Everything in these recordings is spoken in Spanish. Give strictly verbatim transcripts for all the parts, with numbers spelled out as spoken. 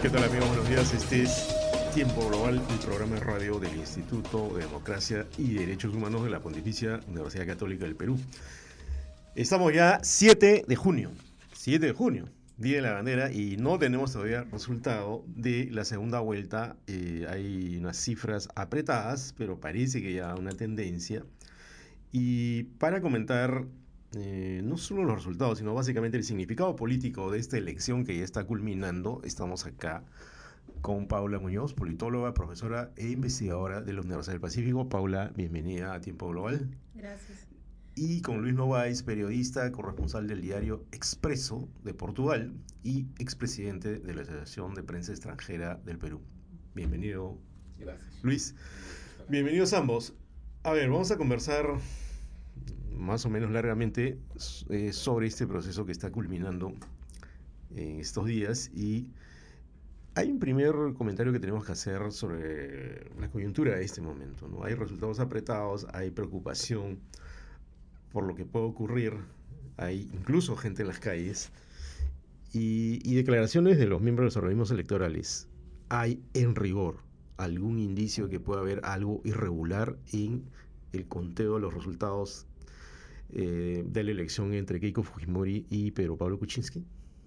¿Qué tal, amigos? Buenos días. Este es Tiempo Global, un programa de radio del Instituto de Democracia y Derechos Humanos de la Pontificia Universidad Católica del Perú. Estamos ya siete de junio, siete de junio, Día de la Bandera, y no tenemos todavía resultado de la segunda vuelta. Eh, hay unas cifras apretadas, pero parece que ya una tendencia. Y para comentar eh, no solo los resultados, sino básicamente el significado político de esta elección que ya está culminando, estamos acá con Paula Muñoz, politóloga, profesora e investigadora de la Universidad del Pacífico. Paula, bienvenida a Tiempo Global. Gracias. Y con Luis Novaes, periodista, corresponsal del diario Expreso de Portugal y expresidente de la Asociación de Prensa Extranjera del Perú. Bienvenido. Gracias. Luis. Bienvenidos ambos. A ver, vamos a conversar más o menos largamente eh, sobre este proceso que está culminando en estos días, y hay un primer comentario que tenemos que hacer sobre la coyuntura de este momento, ¿no? Hay resultados apretados, hay preocupación por lo que puede ocurrir, hay incluso gente en las calles y, y declaraciones de los miembros de los organismos electorales. ¿Hay en rigor algún indicio que pueda haber algo irregular en el conteo de los resultados eh, de la elección entre Keiko Fujimori y Pedro Pablo Kuczynski?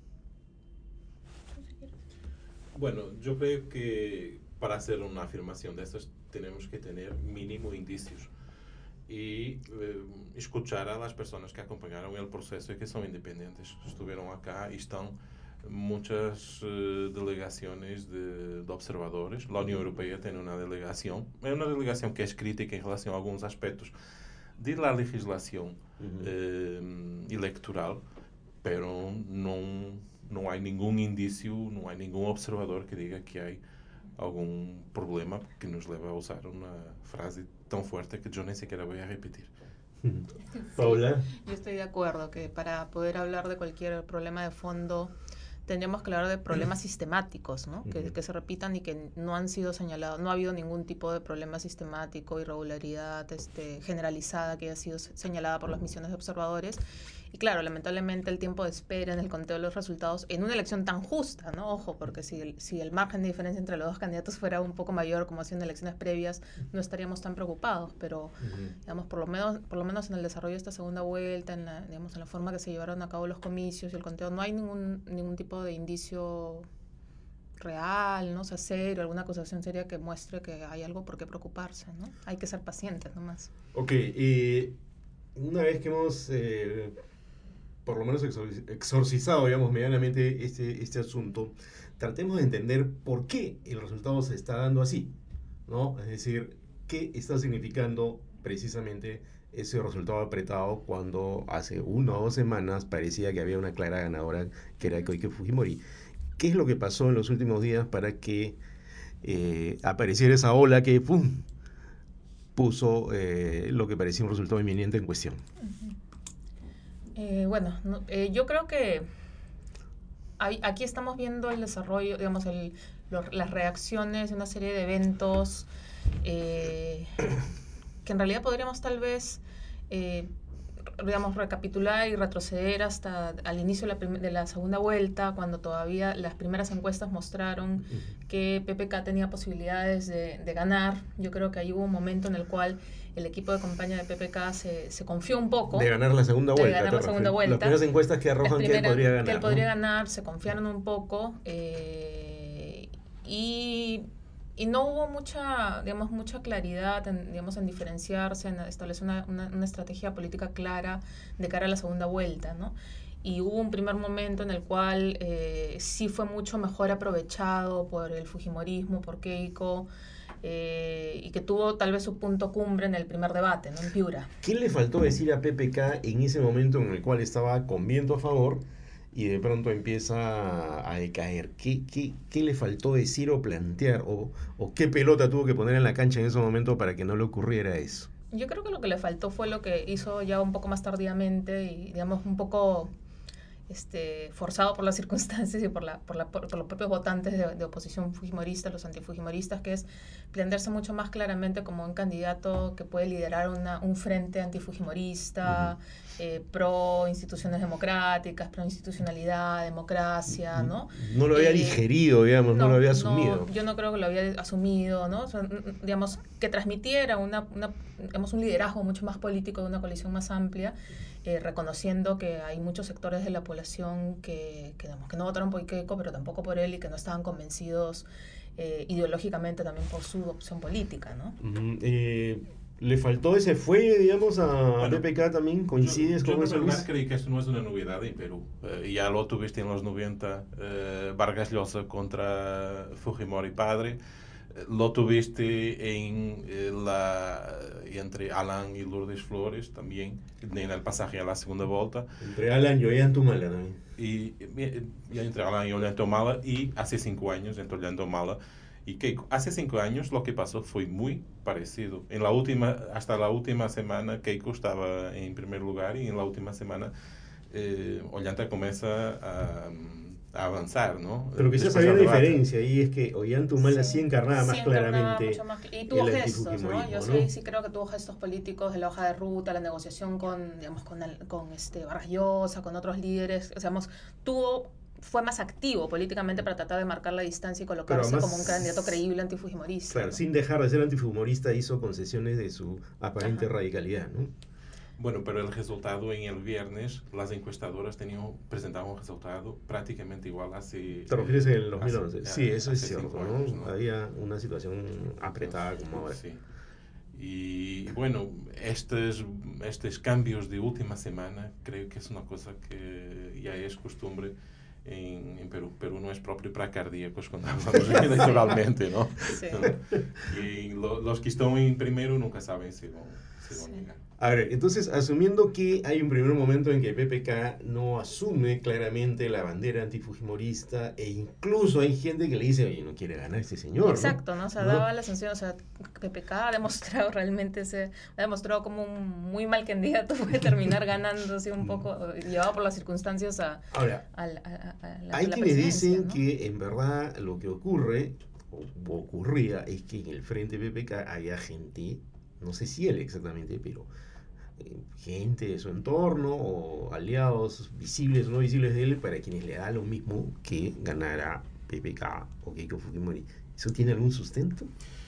Bueno, yo creo que para hacer una afirmación de estas tenemos que tener mínimo indicios y eh, escuchar a las personas que acompañaron el proceso y que son independientes. Estuvieron acá y están muchas eh, delegaciones de, de observadores. La Unión Europea tiene una delegación, es una delegación que es crítica en relación a algunos aspectos de la legislación uh-huh. eh, electoral, pero no, no hay ningún indicio, no hay ningún observador que diga que hay algún problema que nos leva a usar una frase tan fuerte que yo ni siquiera voy a repetir. Sí, Paula. Yo estoy de acuerdo que para poder hablar de cualquier problema de fondo tendríamos que hablar de problemas sistemáticos, ¿no? Uh-huh. que, que se repitan y que no han sido señalados, no ha habido ningún tipo de problema sistemático, irregularidad este, generalizada que haya sido señalada por las misiones de observadores. Y claro, lamentablemente el tiempo de espera en el conteo de los resultados en una elección tan justa, ¿no? Ojo, porque si el, si el margen de diferencia entre los dos candidatos fuera un poco mayor, como ha sido en elecciones previas, no estaríamos tan preocupados, pero uh-huh. digamos, por lo menos, por lo menos en el desarrollo de esta segunda vuelta, en la, digamos, en la forma que se llevaron a cabo los comicios y el conteo, no hay ningún, ningún tipo de indicio real, ¿no? O sea, serio, alguna acusación seria que muestre que hay algo por qué preocuparse, ¿no? Hay que ser pacientes nomás. Ok, y una vez que hemos eh, por lo menos exorcizado, digamos, medianamente este, este asunto, tratemos de entender por qué el resultado se está dando así, ¿no? Es decir, qué está significando precisamente ese resultado apretado cuando hace una o dos semanas parecía que había una clara ganadora, que era Keiko Fujimori. ¿Qué es lo que pasó en los últimos días para que eh, apareciera esa ola que ¡pum!, puso eh, lo que parecía un resultado inminente en cuestión? Uh-huh. Eh, bueno, no, eh, yo creo que hay, aquí estamos viendo el desarrollo, digamos, el, lo, las reacciones de una serie de eventos eh, que en realidad podríamos tal vez, eh, digamos, recapitular y retroceder hasta al inicio de la, prim- de la segunda vuelta, cuando todavía las primeras encuestas mostraron que P P K tenía posibilidades de, de ganar. Yo creo que ahí hubo un momento en el cual el equipo de campaña de P P K se, se confió un poco. De ganar la segunda vuelta. De ganar la segunda vuelta. Las primeras encuestas que arrojan primeras, que él podría ganar. Que él podría ¿no? ganar, se confiaron un poco eh, y, y no hubo mucha, digamos, mucha claridad en, digamos, en diferenciarse, en establecer una, una, una estrategia política clara de cara a la segunda vuelta, ¿no? Y hubo un primer momento en el cual eh, sí fue mucho mejor aprovechado por el fujimorismo, por Keiko, Eh, y que tuvo tal vez su punto cumbre en el primer debate, ¿no? En Piura. ¿Qué le faltó decir a P P K en ese momento en el cual estaba con viento a favor y de pronto empieza a decaer? ¿Qué, qué, qué le faltó decir o plantear? O, ¿O qué pelota tuvo que poner en la cancha en ese momento para que no le ocurriera eso? Yo creo que lo que le faltó fue lo que hizo ya un poco más tardíamente y, digamos, un poco este, forzado por las circunstancias y por, la, por, la, por, por los propios votantes de, de oposición fujimorista, los antifujimoristas, que es plantearse mucho más claramente como un candidato que puede liderar una, un frente antifujimorista, uh-huh. eh, pro instituciones democráticas, pro institucionalidad, democracia, ¿no? No lo había eh, digerido, digamos, no, no lo había asumido. No, yo no creo que lo había asumido, ¿no? O sea, digamos, que transmitiera una, una, digamos, un liderazgo mucho más político de una coalición más amplia, eh, reconociendo que hay muchos sectores de la población que, que, digamos, que no votaron por Keiko, pero tampoco por él y que no estaban convencidos eh, ideológicamente también por su opción política, ¿no? Uh-huh. eh, ¿Le faltó ese fuelle, digamos, a bueno, P P K también? ¿Coincides yo, con yo eso, Luis? Luis? Yo creo que esto no es una novedad en Perú. Eh, ya lo tuviste en los noventa, eh, Vargas Llosa contra Fujimori padre. Lo tuviste en eh, la entre Alan y Lourdes Flores también, en el pasaje a la segunda vuelta. Entre Alan y Ollantumala también. Y, y entre Alan y Ollantumala, y hace cinco años entre Ollantumala y Keiko. Hace cinco años lo que pasó fue muy parecido. En la última, hasta la última semana Keiko estaba en primer lugar y en la última semana eh, Ollanta comienza a... a avanzar, ¿no? Pero quizás había una diferencia y es que Ollantumala sí, sí encarnaba más sí claramente mucho más, y tuvo gestos, ¿no? Yo sí, sí creo que tuvo gestos políticos de la hoja de ruta, la negociación con, digamos, con, el, con este Vargas Llosa, con otros líderes, digamos, tuvo fue más activo políticamente para tratar de marcar la distancia y colocarse además, como un candidato creíble antifujimorista. Claro, ¿no? Sin dejar de ser antifujimorista hizo concesiones de su aparente Ajá. radicalidad, ¿no? Bueno, pero el resultado en el viernes, las encuestadoras tenían, presentaban un resultado prácticamente igual hace... ¿Te refieres en el dos mil once? Hace, sí, eso es cierto, años, ¿no? ¿no? Había una situación apretada como ahora. Sí. Y bueno, estos, estos cambios de última semana creo que es una cosa que ya es costumbre en, en Perú. Perú no es propio para cardíacos cuando hablamos electoralmente, ¿no? Sí. Y lo, los que están en primero nunca saben si van, si van a llegar. A ver, entonces, asumiendo que hay un primer momento en que P P K no asume claramente la bandera antifujimorista e incluso hay gente que le dice, oye, no quiere ganar este señor, Exacto, ¿no? ¿no? O sea, ¿no? daba la sensación, o sea, P P K ha demostrado realmente, ese, ha demostrado como un muy mal candidato puede terminar ganando así un poco, llevado por las circunstancias a, Ahora, a, a, a, a la hay a la quienes dicen, ¿no? que en verdad lo que ocurre, o ocurría, es que en el frente P P K haya gente, no sé si él exactamente, pero... gente de su entorno o aliados visibles o no visibles de él para quienes le da lo mismo que ganara P P K o Keiko Fujimori. ¿Eso tiene algún sustento?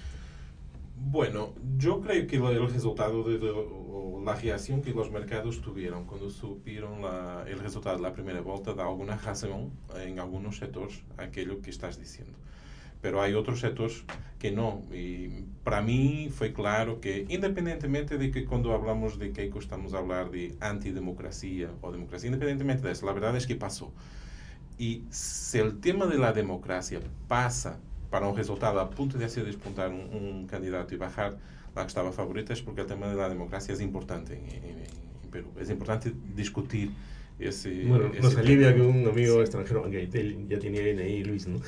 Bueno, yo creo que el resultado de, de o la reacción que los mercados tuvieron cuando supieron la, el resultado de la primera vuelta da alguna razón en algunos sectores a aquello que estás diciendo. Pero hay otros sectores que no. Y para mí fue claro que, independientemente de que cuando hablamos de Keiko estamos a hablar de antidemocracia o democracia, independientemente de eso, la verdad es que pasó. Y si el tema de la democracia pasa para un resultado a punto de hacer despuntar un, un candidato y bajar la que estaba favorita, es porque el tema de la democracia es importante en, en, en Perú. Es importante discutir ese... Bueno, ese nos alivia tema. Que un amigo sí. extranjero, aunque ya tenía N I, Luis, ¿no?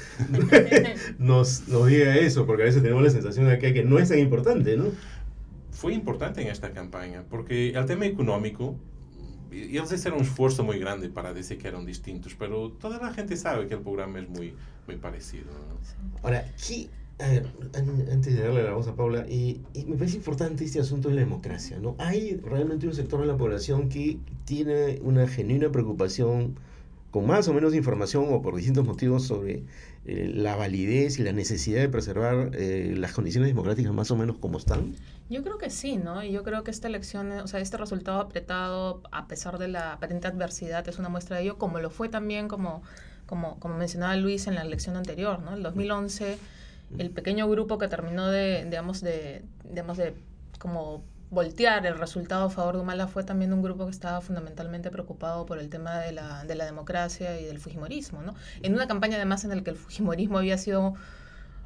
nos, nos diga eso, porque a veces tenemos la sensación acá que no es tan importante, ¿no? Fue importante en esta campaña, porque el tema económico, ellos hicieron un esfuerzo muy grande para decir que eran distintos, pero toda la gente sabe que el programa es muy, muy parecido, ¿no? Ahora, ¿qué? A ver, antes de darle la voz a Paula, eh, eh, me parece importante este asunto de la democracia, ¿no? Hay realmente un sector de la población que tiene una genuina preocupación, con más o menos información o por distintos motivos, sobre eh, la validez y la necesidad de preservar eh, las condiciones democráticas más o menos como están. Yo creo que sí, ¿no? Y yo creo que esta elección, o sea, este resultado apretado, a pesar de la aparente adversidad, es una muestra de ello, como lo fue también, como, como, como mencionaba Luis, en la elección anterior, ¿no? El dos mil once... el pequeño grupo que terminó de, digamos, de, digamos, de como voltear el resultado a favor de Humala fue también un grupo que estaba fundamentalmente preocupado por el tema de la, de la democracia y del fujimorismo, ¿no? En una campaña además en la que el fujimorismo había sido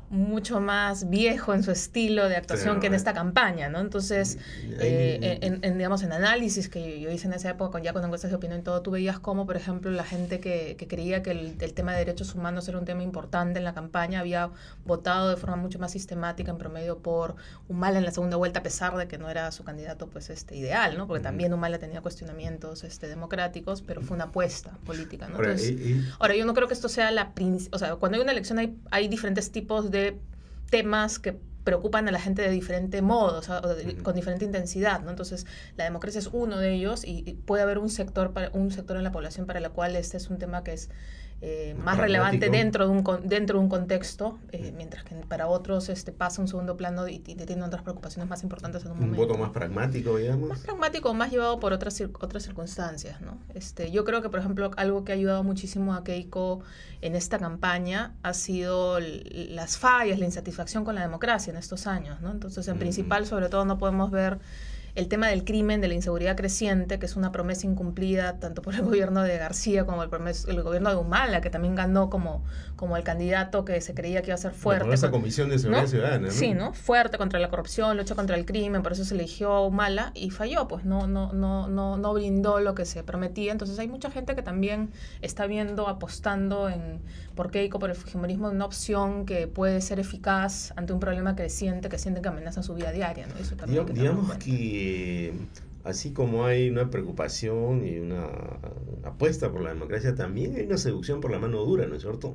mucho más viejo en su estilo de actuación Claro, que en eh. esta campaña, ¿no? Entonces, eh, en, en, digamos, en análisis que yo hice en esa época, ya con encuestas de opinión y todo, tú veías cómo, por ejemplo, la gente que, que creía que el, el tema de derechos humanos era un tema importante en la campaña había votado de forma mucho más sistemática en promedio por Humala en la segunda vuelta, a pesar de que no era su candidato pues este ideal, ¿no? Porque uh-huh. también Humala tenía cuestionamientos este, democráticos, pero fue una apuesta política, ¿no? Entonces, ahora, y, y... ahora yo no creo que esto sea la... O sea, cuando hay una elección hay, hay diferentes tipos de temas que preocupan a la gente de diferente modo, o sea, uh-huh. con diferente intensidad, ¿no? Entonces, la democracia es uno de ellos y, y puede haber un sector, para, un sector en la población para la cual este es un tema que es eh, más relevante dentro de un, dentro de un contexto, eh, mientras que para otros este, pasa un segundo plano y, y tienen otras preocupaciones más importantes en un, un momento. Un voto más pragmático, digamos. Más pragmático, más llevado por otras, otras circunstancias, ¿no? Este, yo creo que, por ejemplo, algo que ha ayudado muchísimo a Keiko en esta campaña ha sido las fallas, la insatisfacción con la democracia en estos años, ¿no? Entonces, en mm. principal, sobre todo, no podemos ver el tema del crimen, de la inseguridad creciente, que es una promesa incumplida tanto por el gobierno de García como el, promes, el gobierno de Humala, que también ganó como, como el candidato que se creía que iba a ser fuerte. Con esa comisión de seguridad ¿no? ciudadana, ¿no? Sí, ¿no? Fuerte contra la corrupción, lucha contra el crimen, por eso se eligió a Humala y falló, pues no, no, no, no, no brindó lo que se prometía. Entonces hay mucha gente que también está viendo, apostando en por Keiko, por el fujimorismo, una opción que puede ser eficaz ante un problema creciente que sienten que amenaza su vida diaria, ¿no? Eso también digamos, digamos que así como hay una preocupación y una apuesta por la democracia, también hay una seducción por la mano dura, ¿no es cierto?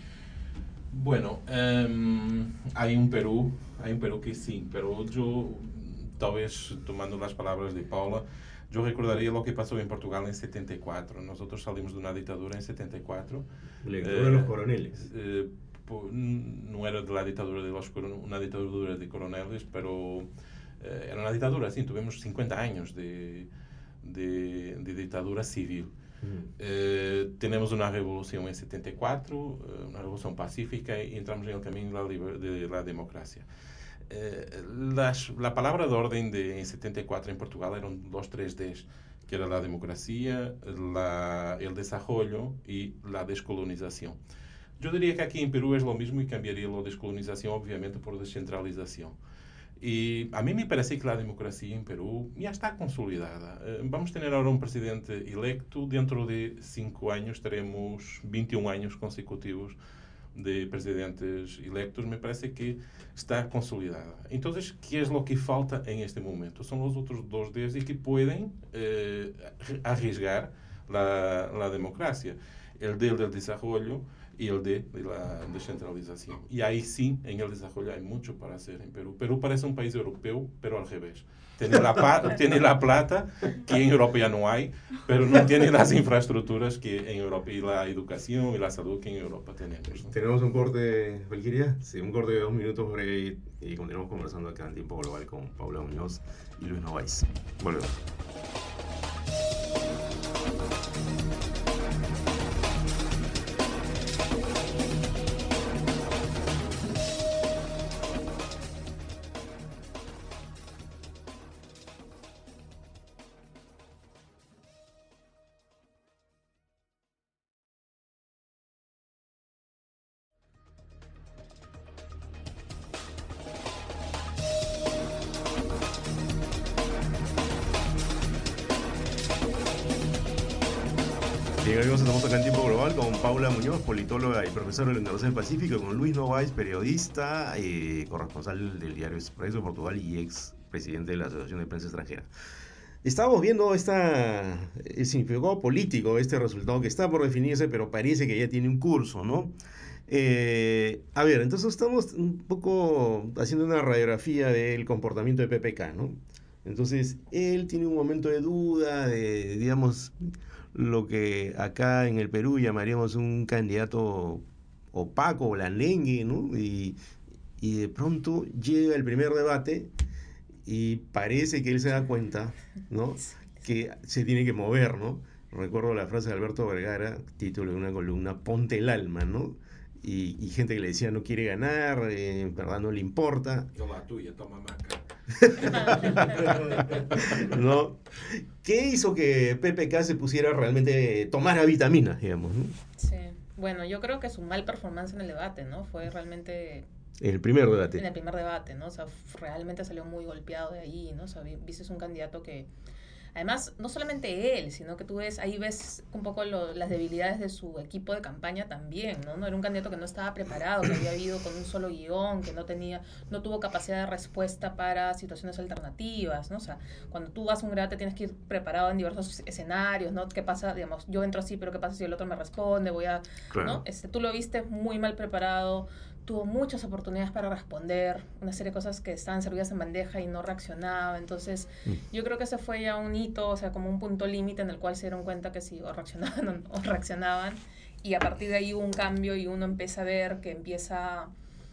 Bueno, um, hay un Perú, hay un Perú que sí, pero yo, tal vez tomando las palabras de Paula, yo recordaría lo que pasó en Portugal en setenta y cuatro. Nosotros salimos de una dictadura en setenta y cuatro. La dictadura eh, de los coroneles. Eh, no era de la dictadura de los coroneles, una dictadura de coroneles, pero eh, era una dictadura, sí, tuvimos cincuenta años de, de, de dictadura civil. Uh-huh. Eh, tenemos una revolución en setenta y cuatro, una revolución pacífica, y entramos en el camino de la, de la democracia. Eh, las, la palabra de orden de, en setenta y cuatro en Portugal eran los tres Ds, que era la democracia, la, el desarrollo y la descolonización. Yo diría que aquí en Perú es lo mismo y cambiaría la descolonización obviamente por descentralización. Y a mí me parece que la democracia en Perú ya está consolidada. Eh, vamos a tener ahora un presidente electo, dentro de cinco años teremos veintiún años consecutivos de presidentes electos, me parece que está consolidada. Entonces, ¿qué es lo que falta en este momento? Son los otros dos Ds y que pueden eh, arriesgar la, la democracia. El D del desarrollo y el D de la descentralización. Y ahí sí, en el desarrollo hay mucho para hacer en Perú. Perú parece un país europeo, pero al revés. Tiene la, pa- tiene la plata, que en Europa ya no hay, pero no tiene las infraestructuras que en Europa, y la educación y la salud que en Europa tenemos, ¿no? Tenemos un corte, Valquiria, sí, un corte de dos minutos breve y continuamos conversando acá en Tiempo Global con Paula Muñoz y Luis Novaes. Volvemos. Bien, amigos, estamos acá en Tiempo Global con Paula Muñoz, politóloga y profesora de la Universidad del Pacífico, con Luis Novaes, periodista, eh, corresponsal del diario Expreso de Portugal y ex presidente de la Asociación de Prensa Extranjera. Estábamos viendo esta, el significado político, este resultado que está por definirse, pero parece que ya tiene un curso, ¿no? Eh, a ver, entonces estamos un poco haciendo una radiografía del comportamiento de P P K, ¿no? Entonces, él tiene un momento de duda, de, digamos, lo que acá en el Perú llamaríamos un candidato opaco, blandengue, ¿no? Y, y de pronto llega el primer debate y parece que él se da cuenta, ¿no?, que se tiene que mover, ¿no? Recuerdo la frase de Alberto Vergara, título de una columna, ponte el alma, ¿no? Y, y gente que le decía no quiere ganar, eh, en verdad no le importa. Yo la tuya, toma maca. ¿No? ¿Qué hizo que P P K se pusiera realmente, tomara vitaminas, digamos, ¿no? Sí, bueno, yo creo que su mal performance en el debate, ¿no? Fue realmente En el primer debate. En el primer debate, ¿no? O sea, realmente salió muy golpeado de ahí, ¿no? O sea, viste un candidato que, además, no solamente él, sino que tú ves, ahí ves un poco lo, las debilidades de su equipo de campaña también, ¿no? No era un candidato que no estaba preparado, que había ido con un solo guión, que no tenía, no tuvo capacidad de respuesta para situaciones alternativas, ¿no? O sea, cuando tú vas a un debate tienes que ir preparado en diversos escenarios, ¿no? ¿Qué pasa? Digamos, yo entro así, pero ¿qué pasa si el otro me responde? Voy a, Claro. ¿no? Este, tú lo viste muy mal preparado, tuvo muchas oportunidades para responder, una serie de cosas que estaban servidas en bandeja y no reaccionaba. Entonces, mm. yo creo que ese fue ya un hito, o sea, como un punto límite en el cual se dieron cuenta que sí, o reaccionaban o, o reaccionaban. Y a partir de ahí hubo un cambio y uno empieza a ver que empieza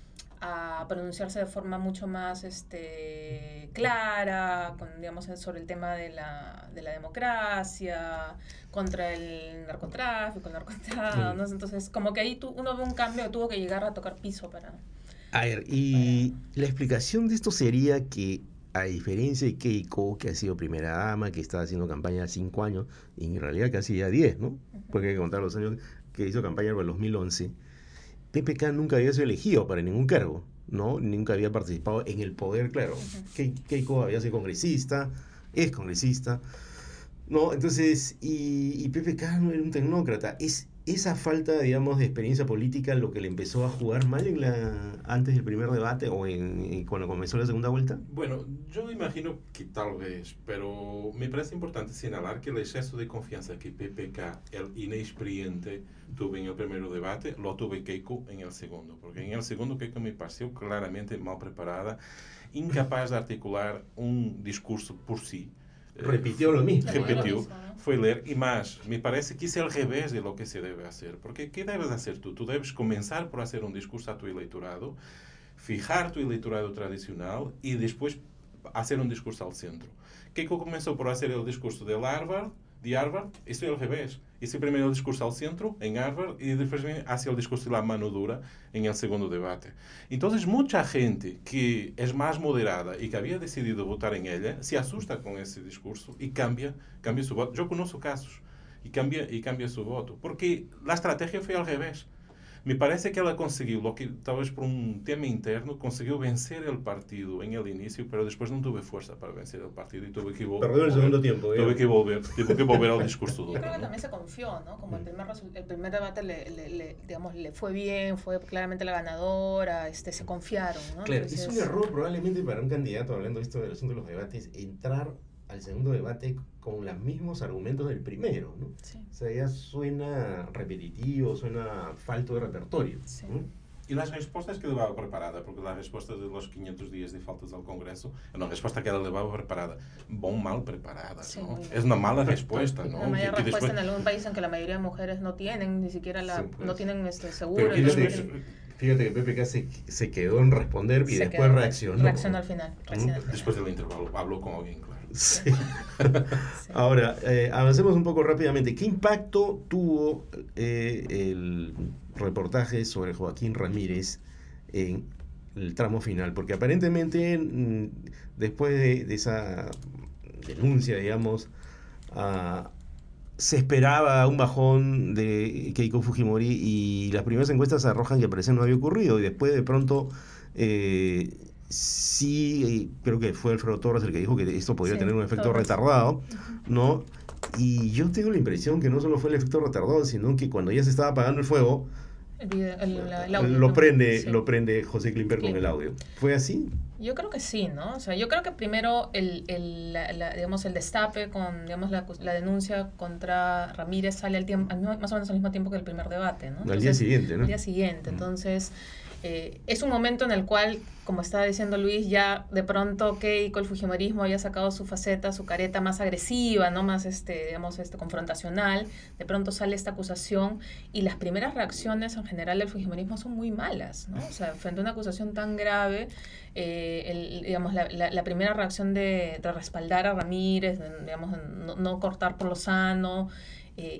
a pronunciarse de forma mucho más este, clara, con, digamos, sobre el tema de la, de la democracia, contra el narcotráfico, el narcotráfico, ¿no? Entonces, como que ahí tú, uno ve un cambio que tuvo que llegar a tocar piso para... A ver, y para... la explicación de esto sería que, a diferencia de Keiko, que ha sido primera dama, que estaba haciendo campaña cinco años, y en realidad casi ya diez, ¿no? Uh-huh. Porque hay que contar los años que hizo campaña en el dos mil once, P P K nunca había sido elegido para ningún cargo, ¿no? Nunca había participado en el poder, claro. Uh-huh. Keiko había sido congresista, es congresista, ¿no? Entonces, y, y P P K no era un tecnócrata. Es esa falta, digamos, de experiencia política lo que le empezó a jugar mal en la, antes del primer debate o en, en, cuando comenzó la segunda vuelta. Bueno, yo imagino que tal vez, pero me parece importante señalar que el exceso de confianza que P P K, el inexperiente, tuvo en el primer debate, lo tuvo Keiko en el segundo, porque en el segundo Keiko me pareció claramente mal preparada, incapaz de articular un discurso por sí. Repitió lo mismo. Repitió, fue leer, y más, me parece que es el revés de lo que se debe hacer, porque ¿qué debes hacer tú? Tú debes comenzar por hacer un discurso a tu electorado, fijar tu electorado tradicional y después hacer un discurso al centro. Keiko comenzó por hacer el discurso de Harvard, de Harvard, esto es al revés. Hice primero el discurso al centro, en Harvard, y después hace el discurso de la mano dura en el segundo debate. Entonces, mucha gente que es más moderada y que había decidido votar en ella, se asusta con ese discurso y cambia, cambia su voto. Yo conozco casos y cambia, y cambia su voto, porque la estrategia fue al revés. Me parece que ela conseguiu, lo que, talvez por um tema interno, conseguiu vencer el partido en el inicio, pero después no tuve fuerza para vencer el partido y tuve que volver. Perdió el segundo tiempo. Tuve que volver, tuve que volver al discurso duro. Yo creo que ¿no? también se confió, ¿no? Como el primer, el primer debate le, le, le, digamos, le fue bien, fue claramente la ganadora, este, se confiaron, ¿no? Claro, Entonces, es un error probablemente para un candidato, hablando de esto del asunto de los debates, entrar al segundo debate con los mismos argumentos del primero, ¿no? Sí. O sea, ya suena repetitivo, suena falto de repertorio. Sí. ¿no? Y las respuestas que llevaba preparada, porque la respuesta de los quinientos días de faltas al Congreso, la respuesta que ella llevaba preparada, bon mal preparada, sí, ¿no? Es una mala respuesta, ¿no? La mayor que, que respuesta después... en algún país en que la mayoría de mujeres no tienen, ni siquiera la, sí, pues. no tienen este seguro. Pero fíjate, no tienen... fíjate que P P K se, se quedó en responder y se después quedó, reaccionó. Reaccionó al final. Reaccionó al final. Después del intervalo habló con alguien, claro. Sí. Sí. Ahora, eh, avancemos un poco rápidamente. ¿Qué impacto tuvo eh, el reportaje sobre Joaquín Ramírez en el tramo final? Porque aparentemente, mm, después de, de esa denuncia, digamos, uh, se esperaba un bajón de Keiko Fujimori y las primeras encuestas arrojan que parece no había ocurrido. Y después, de pronto... Eh, sí, creo que fue Alfredo Torres el que dijo que esto podría sí, tener un efecto Torres. retardado, ¿no? Y yo tengo la impresión que no solo fue el efecto retardado, sino que cuando ya se estaba apagando el fuego, el video, el, la, el audio, lo, prende, sí. lo prende José Klimper con el audio. ¿Fue así? Yo creo que sí, ¿no? O sea, yo creo que primero el, el, la, la, digamos, el destape con, digamos, la, la denuncia contra Ramírez sale al tiempo, más o menos al mismo tiempo que el primer debate, ¿no? Entonces, al día siguiente, ¿no? Al día siguiente, mm. entonces... Eh, es un momento en el cual, como estaba diciendo Luis, ya de pronto Keiko, el fujimorismo, había sacado su faceta, su careta más agresiva, ¿no? Más, este, digamos, este, confrontacional. De pronto sale esta acusación y las primeras reacciones en general del fujimorismo son muy malas, ¿no? O sea, frente a una acusación tan grave, eh, el, digamos, la, la, la primera reacción de, de respaldar a Ramírez, de, digamos, no, no cortar por lo sano, eh,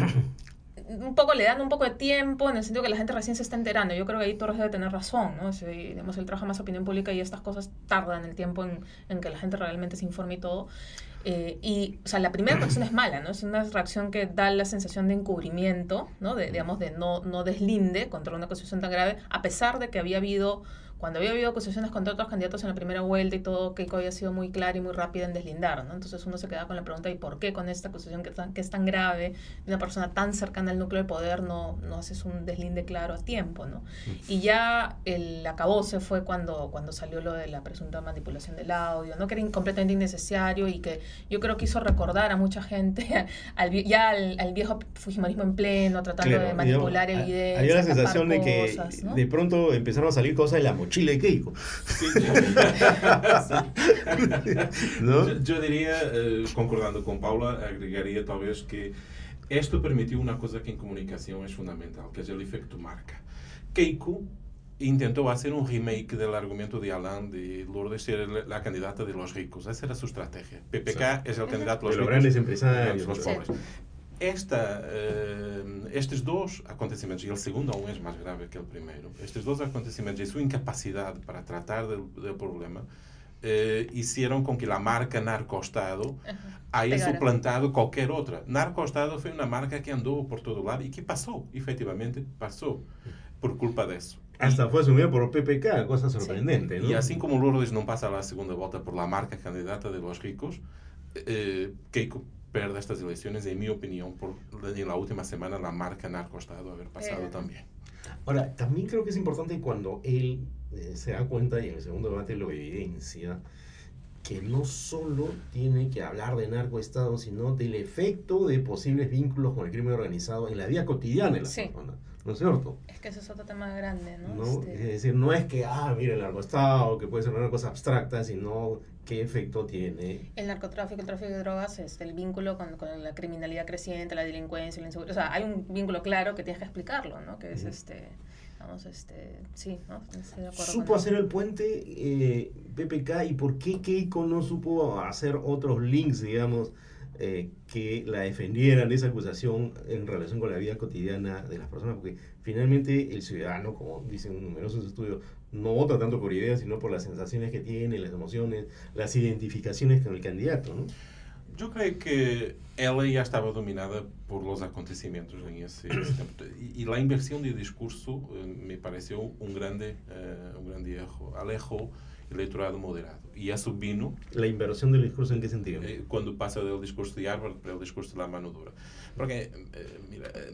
un poco le dan un poco de tiempo en el sentido que la gente recién se está enterando. Yo creo que ahí Torres debe tener razón, ¿no? Si, digamos, él trabaja más opinión pública y estas cosas tardan el tiempo en, en que la gente realmente se informe y todo. Eh, y, o sea, la primera reacción es mala, ¿no? Es una reacción que da la sensación de encubrimiento, ¿no? De, digamos, de no, no deslinde contra una acusación tan grave, a pesar de que había habido cuando había habido acusaciones contra otros candidatos en la primera vuelta y todo, Keiko había sido muy clara y muy rápida en deslindar, ¿no? Entonces uno se queda con la pregunta, ¿y por qué con esta acusación que, tan, que es tan grave, de una persona tan cercana al núcleo de poder, no, no haces un deslinde claro a tiempo, ¿no? Y ya el acabose fue cuando, cuando salió lo de la presunta manipulación del audio, ¿no? Que era completamente innecesario y que yo creo que hizo recordar a mucha gente al, ya al, al viejo fujimorismo en pleno, tratando Claro, de manipular digamos, evidencia, había la sensación de que cosas, ¿no? de pronto empezaron a salir cosas de la mochila de Keiko. Sí, ¿No? yo, yo diría, eh, concordando con Paula, agregaría tal vez que esto permitió una cosa que en comunicación es fundamental, que es el efecto marca. Keiko intentó hacer un remake del argumento de Alain de Lourdes ser la candidata de los ricos. Esa era su estrategia. P P K sí. es el candidato de los, de los ricos, grandes empresarios, de los pobres. Sí. Esta, uh, estes dois acontecimentos, e o segundo aún é mais grave que o primeiro, estes dois acontecimentos e sua incapacidade para tratar do, do problema uh, hicieron com que a marca Narcostado haya suplantado qualquer outra. Narcostado foi uma marca que andou por todo lado e que passou, efetivamente passou, por culpa disso. Hasta fue asumido por P P K, cosa sorprendente, sí. ¿no? Y así como Lourdes no pasa a la segunda vuelta por la marca candidata de los ricos, eh, Keiko perde estas elecciones, en mi opinión, por en la última semana la marca Narcostado haber pasado eh. también. Ahora, también creo que es importante cuando él eh, se da cuenta, y en el segundo debate lo evidencia, que no solo tiene que hablar de narcoestado, sino del efecto de posibles vínculos con el crimen organizado en la vida cotidiana de las sí. personas. ¿No es cierto? Es que ese es otro tema grande, ¿no? ¿No? Este... Es decir, no es que, ah, mira, el narcoestado, que puede ser una cosa abstracta, sino qué efecto tiene. El narcotráfico, el tráfico de drogas, es el vínculo con, con la criminalidad creciente, la delincuencia, la inseguridad. O sea, hay un vínculo claro que tienes que explicarlo, ¿no? Que es uh-huh. este... Vamos, este... Sí, ¿no? Estoy de acuerdo. ¿Supo hacer el puente eh, P P K y por qué Keiko no supo hacer otros links, digamos, Eh, que la defendieran de esa acusación en relación con la vida cotidiana de las personas? Porque finalmente el ciudadano, como dicen numerosos estudios, no vota tanto por ideas, sino por las sensaciones que tiene, las emociones, las identificaciones con el candidato, ¿no? Yo creo que ella ya estaba dominada por los acontecimientos en ese, ese tiempo. Y, y la inversión de discurso eh, me pareció un grande, eh, un grande alejo, alejo electorado moderado. Y eso vino... ¿La inversión del discurso en qué sentido? Eh, cuando pasa del discurso de Harvard para el discurso de la mano dura. Porque, eh, mira, eh,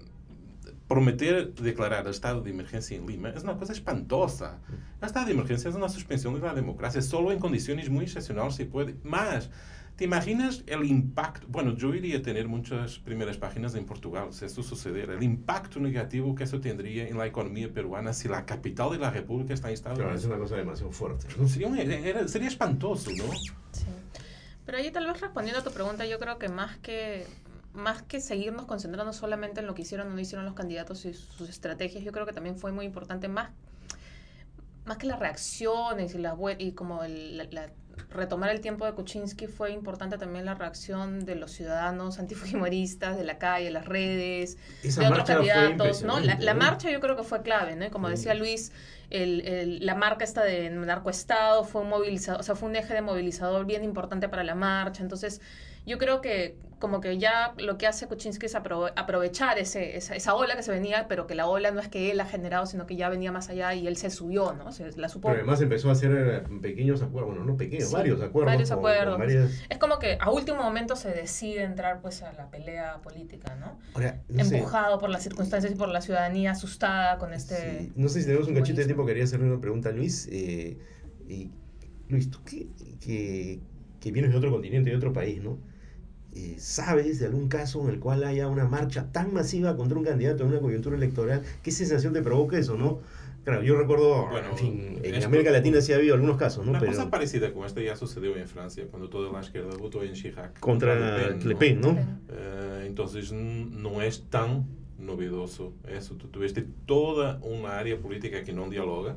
prometer declarar el estado de emergencia en Lima es una cosa espantosa. El estado de emergencia es una suspensión de la democracia. Solo en condiciones muy excepcionales se puede. Más, ¿te imaginas el impacto? Bueno, yo iría a tener muchas primeras páginas en Portugal si esto sucediera. El impacto negativo que eso tendría en la economía peruana si la capital de la República está en estado claro, de... es una cosa demasiado fuerte, ¿no? Sería, un, era, sería espantoso, ¿no? Sí. Pero ahí tal vez respondiendo a tu pregunta, yo creo que más que más que seguirnos concentrando solamente en lo que hicieron o no hicieron los candidatos y sus estrategias, yo creo que también fue muy importante más, más que las reacciones y, la, y como el, la, la retomar el tiempo de Kuczynski, fue importante también la reacción de los ciudadanos antifujimoristas de la calle, las redes, Esa de otros candidatos, ¿no? La, la ¿no? marcha yo creo que fue clave, ¿no? Y como decía Luis, el, el, la marca esta de narcoestado fue un movilizador, o sea, fue un eje de movilizador bien importante para la marcha. Entonces, yo creo que como que ya lo que hace Kuczynski es aprove aprovechar ese, esa, esa ola que se venía, pero que la ola no es que él ha generado, sino que ya venía más allá y él se subió, ¿no? Se, la supo... Pero además empezó a hacer pequeños acuerdos, bueno, no pequeños, sí, varios acuerdos. Varios con, acuerdos. Con varias... Es como que a último momento se decide entrar pues a la pelea política, ¿no? Ahora, no Empujado sé. por las circunstancias y por la ciudadanía asustada con este... Sí. No sé si tenemos un cachito de tiempo, quería hacerle una pregunta a Luis. Eh, y, Luis, tú que, que, que vienes de otro continente, de otro país, ¿no? Eh, ¿Sabes de algún caso en el cual haya una marcha tan masiva contra un candidato en una coyuntura electoral? ¿Qué sensación te provoca eso, no? Claro, yo recuerdo, bueno, en fin, en esto, América Latina sí ha habido algunos casos, ¿no? Una Pero, cosa parecida con esta ya sucedió en Francia, cuando toda la izquierda votó en Chirac. Contra, contra Le Pen, ¿no? ¿no? Uh, entonces no es tan novedoso eso. Tú tuviste toda una área política que no dialoga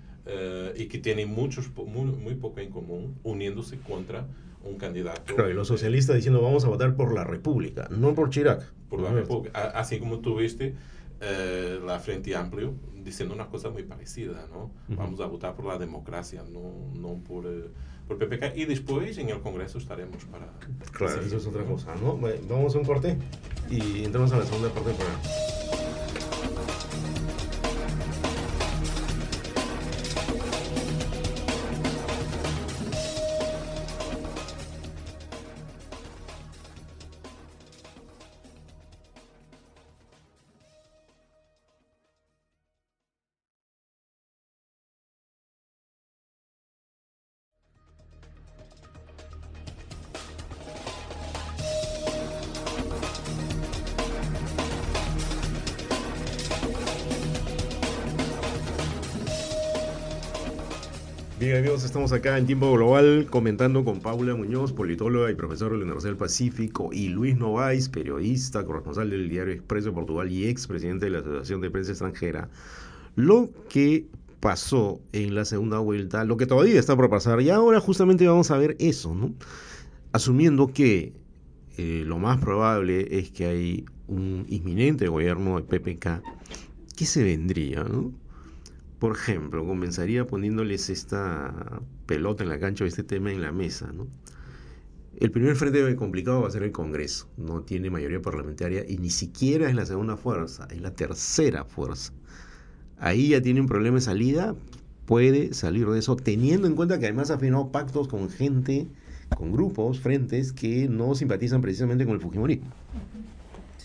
uh, y que tiene muchos, muy, muy poco en común, uniéndose contra un candidato. Claro, y los socialistas diciendo vamos a votar por la República, no por Chirac. Por la República. Así como tuviste eh, la Frente Amplio diciendo una cosa muy parecida, ¿no? Uh-huh. Vamos a votar por la democracia, no, no por, eh, por P P K. Y después en el Congreso estaremos para... Claro, eso es otra cosa, ¿no? Bueno, vamos a un corte y entramos a la segunda parte del programa. Bien, amigos, estamos acá en Tiempo Global comentando con Paula Muñoz, politóloga y profesora de la Universidad del Pacífico, y Luis Novaes, periodista, corresponsal del diario Expreso de Portugal y expresidente de la Asociación de Prensa Extranjera, lo que pasó en la segunda vuelta, lo que todavía está por pasar, y ahora justamente vamos a ver eso, ¿no? Asumiendo que eh, lo más probable es que hay un inminente gobierno de P P K, ¿qué se vendría, no? Por ejemplo, comenzaría poniéndoles esta pelota en la cancha o este tema en la mesa, ¿no? El primer frente complicado va a ser el Congreso. No tiene mayoría parlamentaria y ni siquiera es la segunda fuerza, es la tercera fuerza. Ahí ya tiene un problema de salida, puede salir de eso, teniendo en cuenta que además ha firmado pactos con gente, con grupos, frentes que no simpatizan precisamente con el fujimorismo. Sí.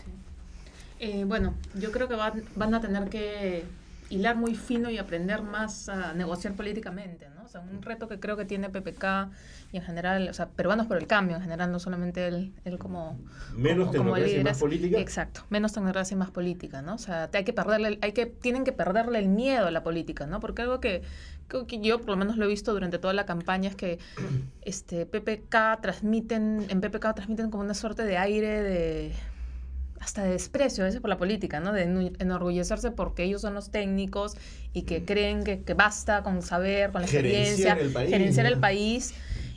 Eh, bueno, yo creo que van, van a tener que hilar muy fino y aprender más a negociar políticamente, ¿no? O sea, un reto que creo que tiene P P K y en general, o sea, Peruanos por el Cambio, en general, no solamente él, él como... Menos como, tecnocracia como y más política. Exacto, menos tecnocracia y más política, ¿no? O sea, hay que perderle, hay que, tienen que perderle el miedo a la política, ¿no? Porque algo que, que yo por lo menos lo he visto durante toda la campaña es que este, P P K transmiten, en P P K transmiten como una suerte de aire de... hasta de desprecio a veces por la política, ¿no? De enorgullecerse porque ellos son los técnicos y que creen que, que basta con saber, con la experiencia, gerenciar el país, gerenciar ¿no? el país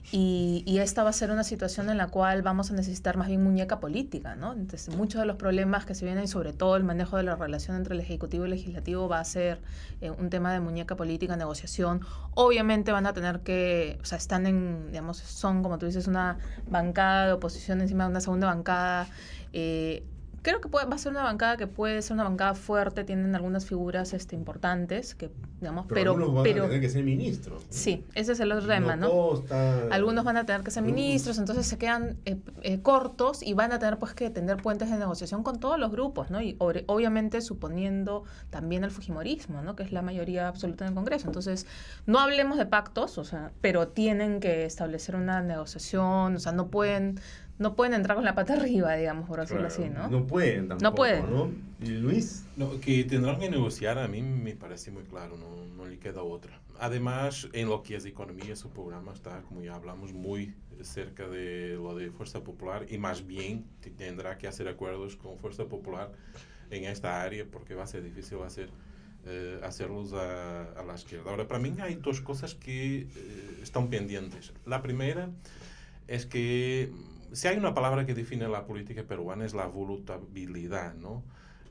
y, y esta va a ser una situación en la cual vamos a necesitar más bien muñeca política, ¿no? Entonces, muchos de los problemas que se vienen y sobre todo el manejo de la relación entre el Ejecutivo y el Legislativo va a ser eh, un tema de muñeca política, negociación. Obviamente van a tener que, o sea, están en, digamos, son, como tú dices, una bancada de oposición encima de una segunda bancada. eh, Creo que puede, va a ser una bancada que puede ser una bancada fuerte, tienen algunas figuras este, importantes, que, digamos, Pero, pero... algunos van pero, a tener que ser ministros. Sí, ese es el otro tema, ¿no? Costa, Algunos van a tener que ser ministros, entonces se quedan eh, eh, cortos y van a tener pues que tener puentes de negociación con todos los grupos, ¿no? Y ob- obviamente suponiendo también el fujimorismo, ¿no? Que es la mayoría absoluta en el Congreso. Entonces, no hablemos de pactos, o sea, pero tienen que establecer una negociación, o sea, no pueden... no pueden entrar con la pata arriba, digamos, por decirlo claro, así, ¿no? No pueden tampoco, No pueden. ¿no? ¿Y Luis? No, que tendrán que negociar, a mí me parece muy claro, no, no le queda otra. Además, en lo que es economía, su programa está, como ya hablamos, muy cerca de lo de Fuerza Popular y más bien tendrá que hacer acuerdos con Fuerza Popular en esta área porque va a ser difícil hacer, eh, hacerlos a, a la izquierda. Ahora, para mí hay dos cosas que eh, están pendientes. La primera es que si hay una palabra que define la política peruana es la voluntabilidad, ¿no?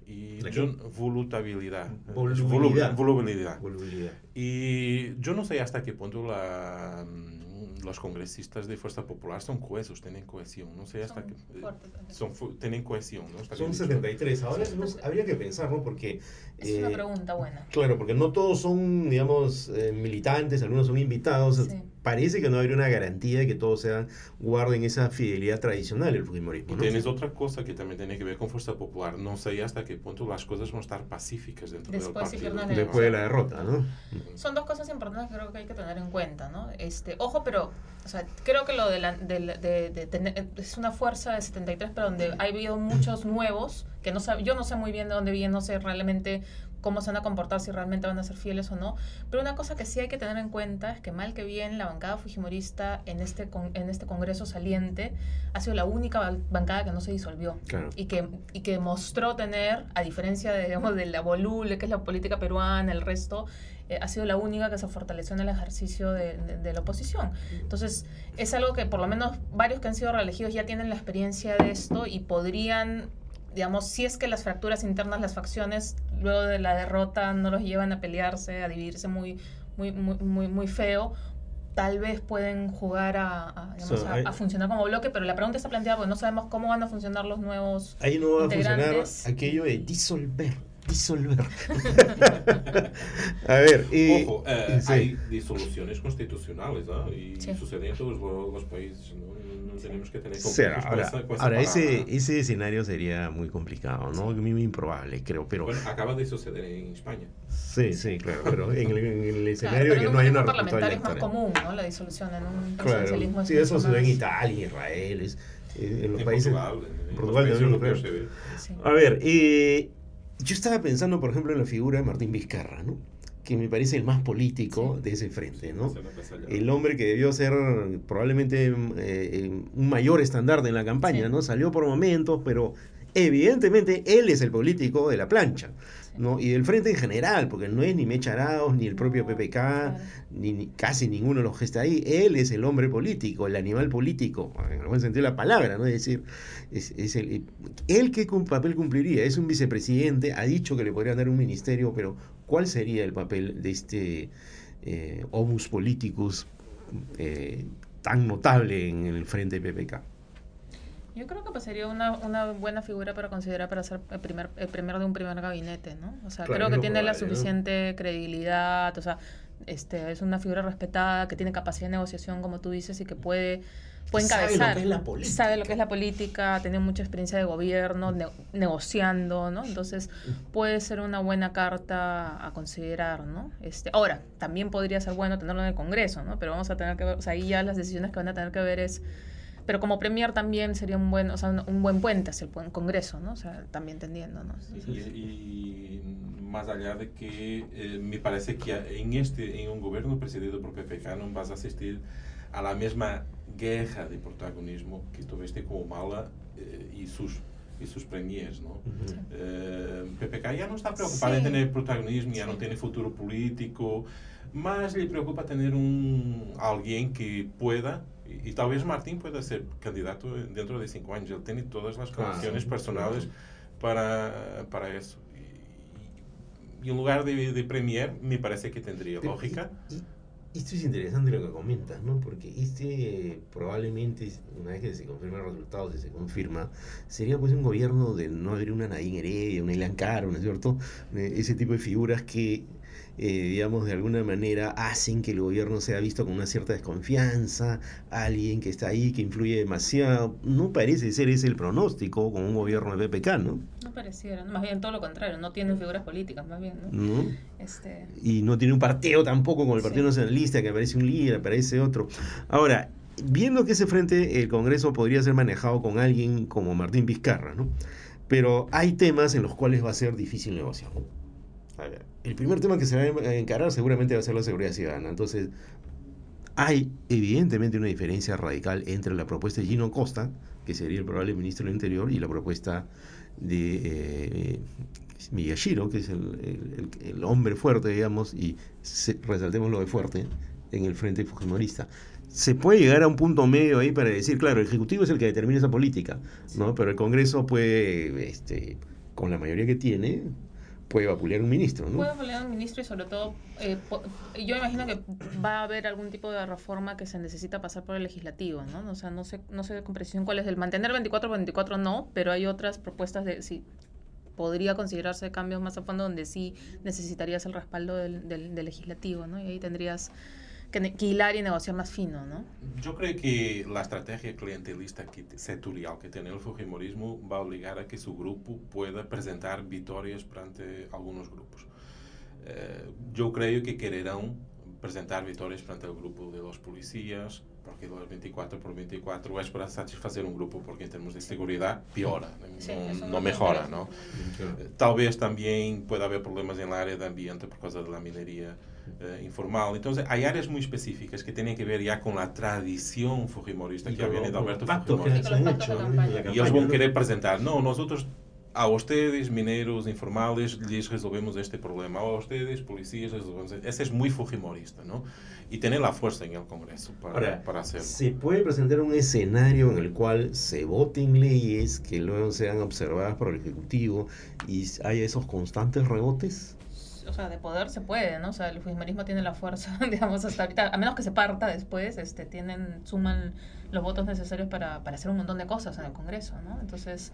Y yo, voluntabilidad. Volubilidad. Volubilidad. Volubilidad. Y yo no sé hasta qué punto la, los congresistas de Fuerza Popular son cohesos, tienen cohesión. No sé hasta Son qué... fuertes, Son, tienen cohesión, ¿no? Está Son bien dicho. setenta y tres. Ahora no, habría que pensar, ¿no? Porque... Es una pregunta buena. Claro, porque no todos son, digamos, eh, militantes, algunos son invitados. Sí. Parece que no habría una garantía de que todos sean, guarden esa fidelidad tradicional del fujimorismo, Y ¿no? tienes otra cosa que también tiene que ver con Fuerza Popular. No sé hasta qué punto las cosas van a estar pacíficas dentro Después, del si partido. Fernández- Después de la derrota, ¿no? Son dos cosas importantes que creo que hay que tener en cuenta, ¿no? Este, ojo, pero, o sea, creo que lo de, la, de, la- de, de tener, es una fuerza de setenta y tres, pero donde ha habido muchos nuevos, que no sab, yo no sé muy bien de dónde vienen, no sé realmente cómo se van a comportar, si realmente van a ser fieles o no, pero una cosa que sí hay que tener en cuenta es que mal que bien la bancada fujimorista en este, con, en este congreso saliente ha sido la única bancada que no se disolvió. Claro. Y que, y que mostró tener, a diferencia de, digamos, de la voluble, que es la política peruana, el resto, eh, ha sido la única que se fortaleció en el ejercicio de, de, de la oposición. Entonces, es algo que por lo menos varios que han sido reelegidos ya tienen la experiencia de esto y podrían, digamos, si es que las fracturas internas, las facciones, luego de la derrota no los llevan a pelearse, a dividirse muy, muy, muy, muy, muy feo, tal vez pueden jugar a, a, digamos, So, a, hay- a funcionar como bloque, pero la pregunta está planteada porque no sabemos cómo van a funcionar los nuevos Ahí no va a funcionar integrantes. aquello de disolver, disolver. A ver, y... Ojo, eh, sí. hay disoluciones constitucionales, ¿no? Y Sí. sucede en todos los, los países, ¿no? No tenemos que tener Será, complejos con ahora, esa- con esa ahora ese, palabra. ese escenario sería muy complicado, ¿no? Muy improbable, creo, pero... Bueno, acaba de suceder en España. Sí, sí, claro, pero en el, en el Claro, escenario pero de que en no un hay una régimen respuesta parlamentario es más electoral. común, ¿no? La disolución en un Claro, presidencialismo sí, es eso mucho se ve en más- Italia, en Israel, es, eh, en los En países... Portugal, en Portugal los países también, europeos claro. se ve. Sí. A ver, eh, yo estaba pensando, por ejemplo, en la figura de Martín Vizcarra, ¿no? que me parece el más político sí. de ese frente, ¿no? El hombre que debió ser probablemente eh, un mayor estandarte en la campaña, sí. ¿no? Salió por momentos, pero evidentemente él es el político de la plancha, ¿no? Y del frente en general, porque no es ni Mecha Arauz, ni el propio P P K, claro. ni, ni casi ninguno de los que está ahí. Él es el hombre político, el animal político, en el buen sentido de la palabra, ¿no? Es decir, es, es el, él qué papel cumpliría. Es un vicepresidente, ha dicho que le podrían dar un ministerio, pero ¿cuál sería el papel de este eh, homus politicus eh, tan notable en el frente P P K? Yo creo que pues sería una, una buena figura para considerar para ser el primer el primero de un primer gabinete, ¿no? O sea, claro, creo que tiene probable, la suficiente ¿no? credibilidad, o sea, este es una figura respetada, que tiene capacidad de negociación, como tú dices, y que puede, puede encabezar. Sabe lo que es la política. Sabe lo que es la política, tiene mucha experiencia de gobierno, ne negociando, ¿no? Entonces, puede ser una buena carta a considerar, ¿no? Este, ahora, también podría ser bueno tenerlo en el Congreso, ¿no? Pero vamos a tener que ver, o sea, ahí ya las decisiones que van a tener que ver es... Pero como premier también sería un buen, o sea, un, un buen puente hacia el buen Congreso, ¿no? O sea, también entendiendo, ¿no? Y, y más allá de que eh, me parece que en este, en un gobierno presidido por P P K no vas a asistir a la misma guerra de protagonismo que tuviste con Humala eh, y sus y sus premiers, ¿no? Uh-huh. eh, P P K ya no está preocupado sí. en tener protagonismo, ya sí. no tiene futuro político, más le preocupa tener un alguien que pueda. Y, y tal vez Martín pueda ser candidato dentro de cinco años. Él tiene todas las condiciones ah, personales sí. para, para eso. Y, y en lugar de, de premier, me parece que tendría Pero, lógica. Y, y esto es interesante lo que comentas, ¿no? Porque este probablemente, una vez que se confirman los resultados y se confirma, sería pues un gobierno de no haber una Nadine Heredia, una Ilan Caro, ¿no es cierto? Ese tipo de figuras que... Eh, digamos, de alguna manera hacen que el gobierno sea visto con una cierta desconfianza, alguien que está ahí, que influye demasiado. No parece ser ese el pronóstico con un gobierno de P P K, ¿no? No pareciera, más bien todo lo contrario, no tiene figuras políticas, más bien, ¿no? ¿No? Este... Y no tiene un partido tampoco, como el Partido sí. Nacionalista, que aparece un líder, aparece otro. Ahora, viendo que ese frente, el Congreso podría ser manejado con alguien como Martín Vizcarra, ¿no? Pero hay temas en los cuales va a ser difícil negociar. A ver, el primer tema que se va a encarar seguramente va a ser la seguridad ciudadana. Entonces, hay evidentemente una diferencia radical entre la propuesta de Gino Costa, que sería el probable ministro del Interior, y la propuesta de eh, Miyashiro, que es el, el, el hombre fuerte, digamos, y se, resaltemos lo de fuerte, en el frente fujimorista. Se puede llegar a un punto medio ahí para decir, claro, el Ejecutivo es el que determina esa política, ¿no? Pero el Congreso puede, este, con la mayoría que tiene... puede vapulear un ministro, ¿no? Puede vapulear un ministro y sobre todo, eh, po, yo imagino que va a haber algún tipo de reforma que se necesita pasar por el legislativo, ¿no? O sea, no sé, no sé con precisión cuál es el mantener veinticuatro por veinticuatro no, pero hay otras propuestas de sí podría considerarse cambios más a fondo donde sí necesitarías el respaldo del, del, del legislativo, ¿no? Y ahí tendrías que, que hilar y negociar más fino, ¿no? Yo creo que la estrategia clientelista que, sectorial que tiene el fujimorismo va a obligar a que su grupo pueda presentar victorias frente a algunos grupos. Eh, yo creo que quererán presentar victorias frente al grupo de los policías, porque los veinticuatro por veinticuatro es para satisfacer un grupo, porque en términos de seguridad piora, sí, no, no mejora, ¿no? Sí. Eh, tal vez también pueda haber problemas en el área de ambiente por causa de la minería eh, informal. Entonces, hay áreas muy específicas que tienen que ver ya con la tradición fujimorista, y que viene de Alberto Fujimori. Y ellos van a querer presentar, no, nosotros a ustedes, mineros informales, les resolvemos este problema. A ustedes, policías, resolvemos. Ese es muy fujimorista, ¿no? Y tiene la fuerza en el Congreso para, Ahora, para hacerlo. ¿Se puede presentar un escenario en el cual se voten leyes que luego sean observadas por el Ejecutivo y haya esos constantes rebotes? O sea, de poder se puede, ¿no? O sea, el fujimorismo tiene la fuerza, digamos, hasta ahorita, a menos que se parta después, este, tienen, suman los votos necesarios para, para hacer un montón de cosas en el Congreso, ¿no? Entonces,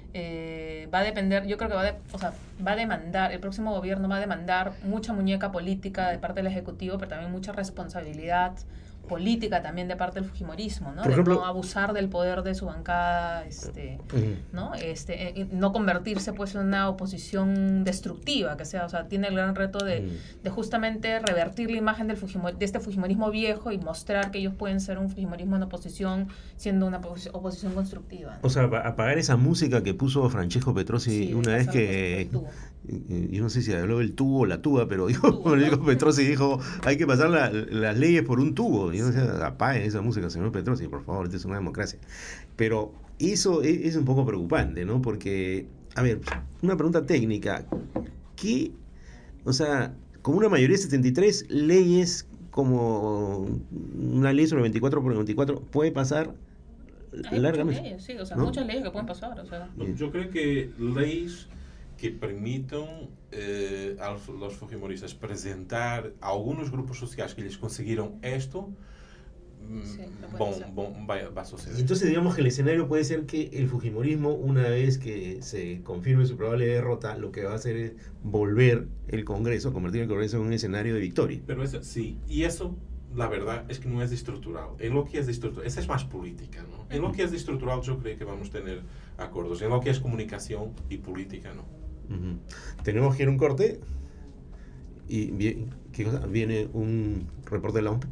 eh, va a depender, yo creo que va, de, o sea, va a demandar, el próximo gobierno va a demandar mucha muñeca política de parte del Ejecutivo, pero también mucha responsabilidad política también de parte del fujimorismo, ¿no? Por de ejemplo, no abusar del poder de su bancada, este, uh-huh. ¿no? Este, eh, no convertirse pues en una oposición destructiva, que sea, o sea, tiene el gran reto de, uh-huh. de justamente revertir la imagen del fujimor, de este fujimorismo viejo y mostrar que ellos pueden ser un fujimorismo en oposición, siendo una oposición constructiva, ¿no? O sea, apagar esa música que puso Francesco Petrossi sí, una vez que... Yo no sé si habló del tubo o la tuba, pero dijo, Francesco Petrossi dijo, hay que pasar la, las leyes por un tubo. Y yo decía, apaguen esa música, señor Petrossi, por favor, esta es una democracia. Pero eso es, es un poco preocupante, ¿no? Porque, a ver, una pregunta técnica. ¿Qué, o sea, con una mayoría de setenta y tres leyes, como una ley sobre veinticuatro por veinticuatro, puede pasar Hay largamente? Muchas leyes, sí, o sea, ¿no? Muchas leyes que pueden pasar, o sea. Yo creo que leyes que permitam eh, aos los fujimoristas presentar a algunos grupos sociales que les consiguieron esto, sí, bom, bom, va, va a suceder. Entonces digamos que el escenario puede ser que el fujimorismo, una vez que se confirme su probable derrota, lo que va a hacer es volver el Congreso, convertir el Congreso en un escenario de victoria. Pero eso, sí, y eso, la verdad, es que no es estructural. En lo que es estructural, esa es más política, ¿no? En lo que es estructural yo creo que vamos a tener acuerdos. En lo que es comunicación y política, ¿no? Uh-huh. Tenemos que ir a un corte y bien, ¿qué cosa? Viene un reporte de la O M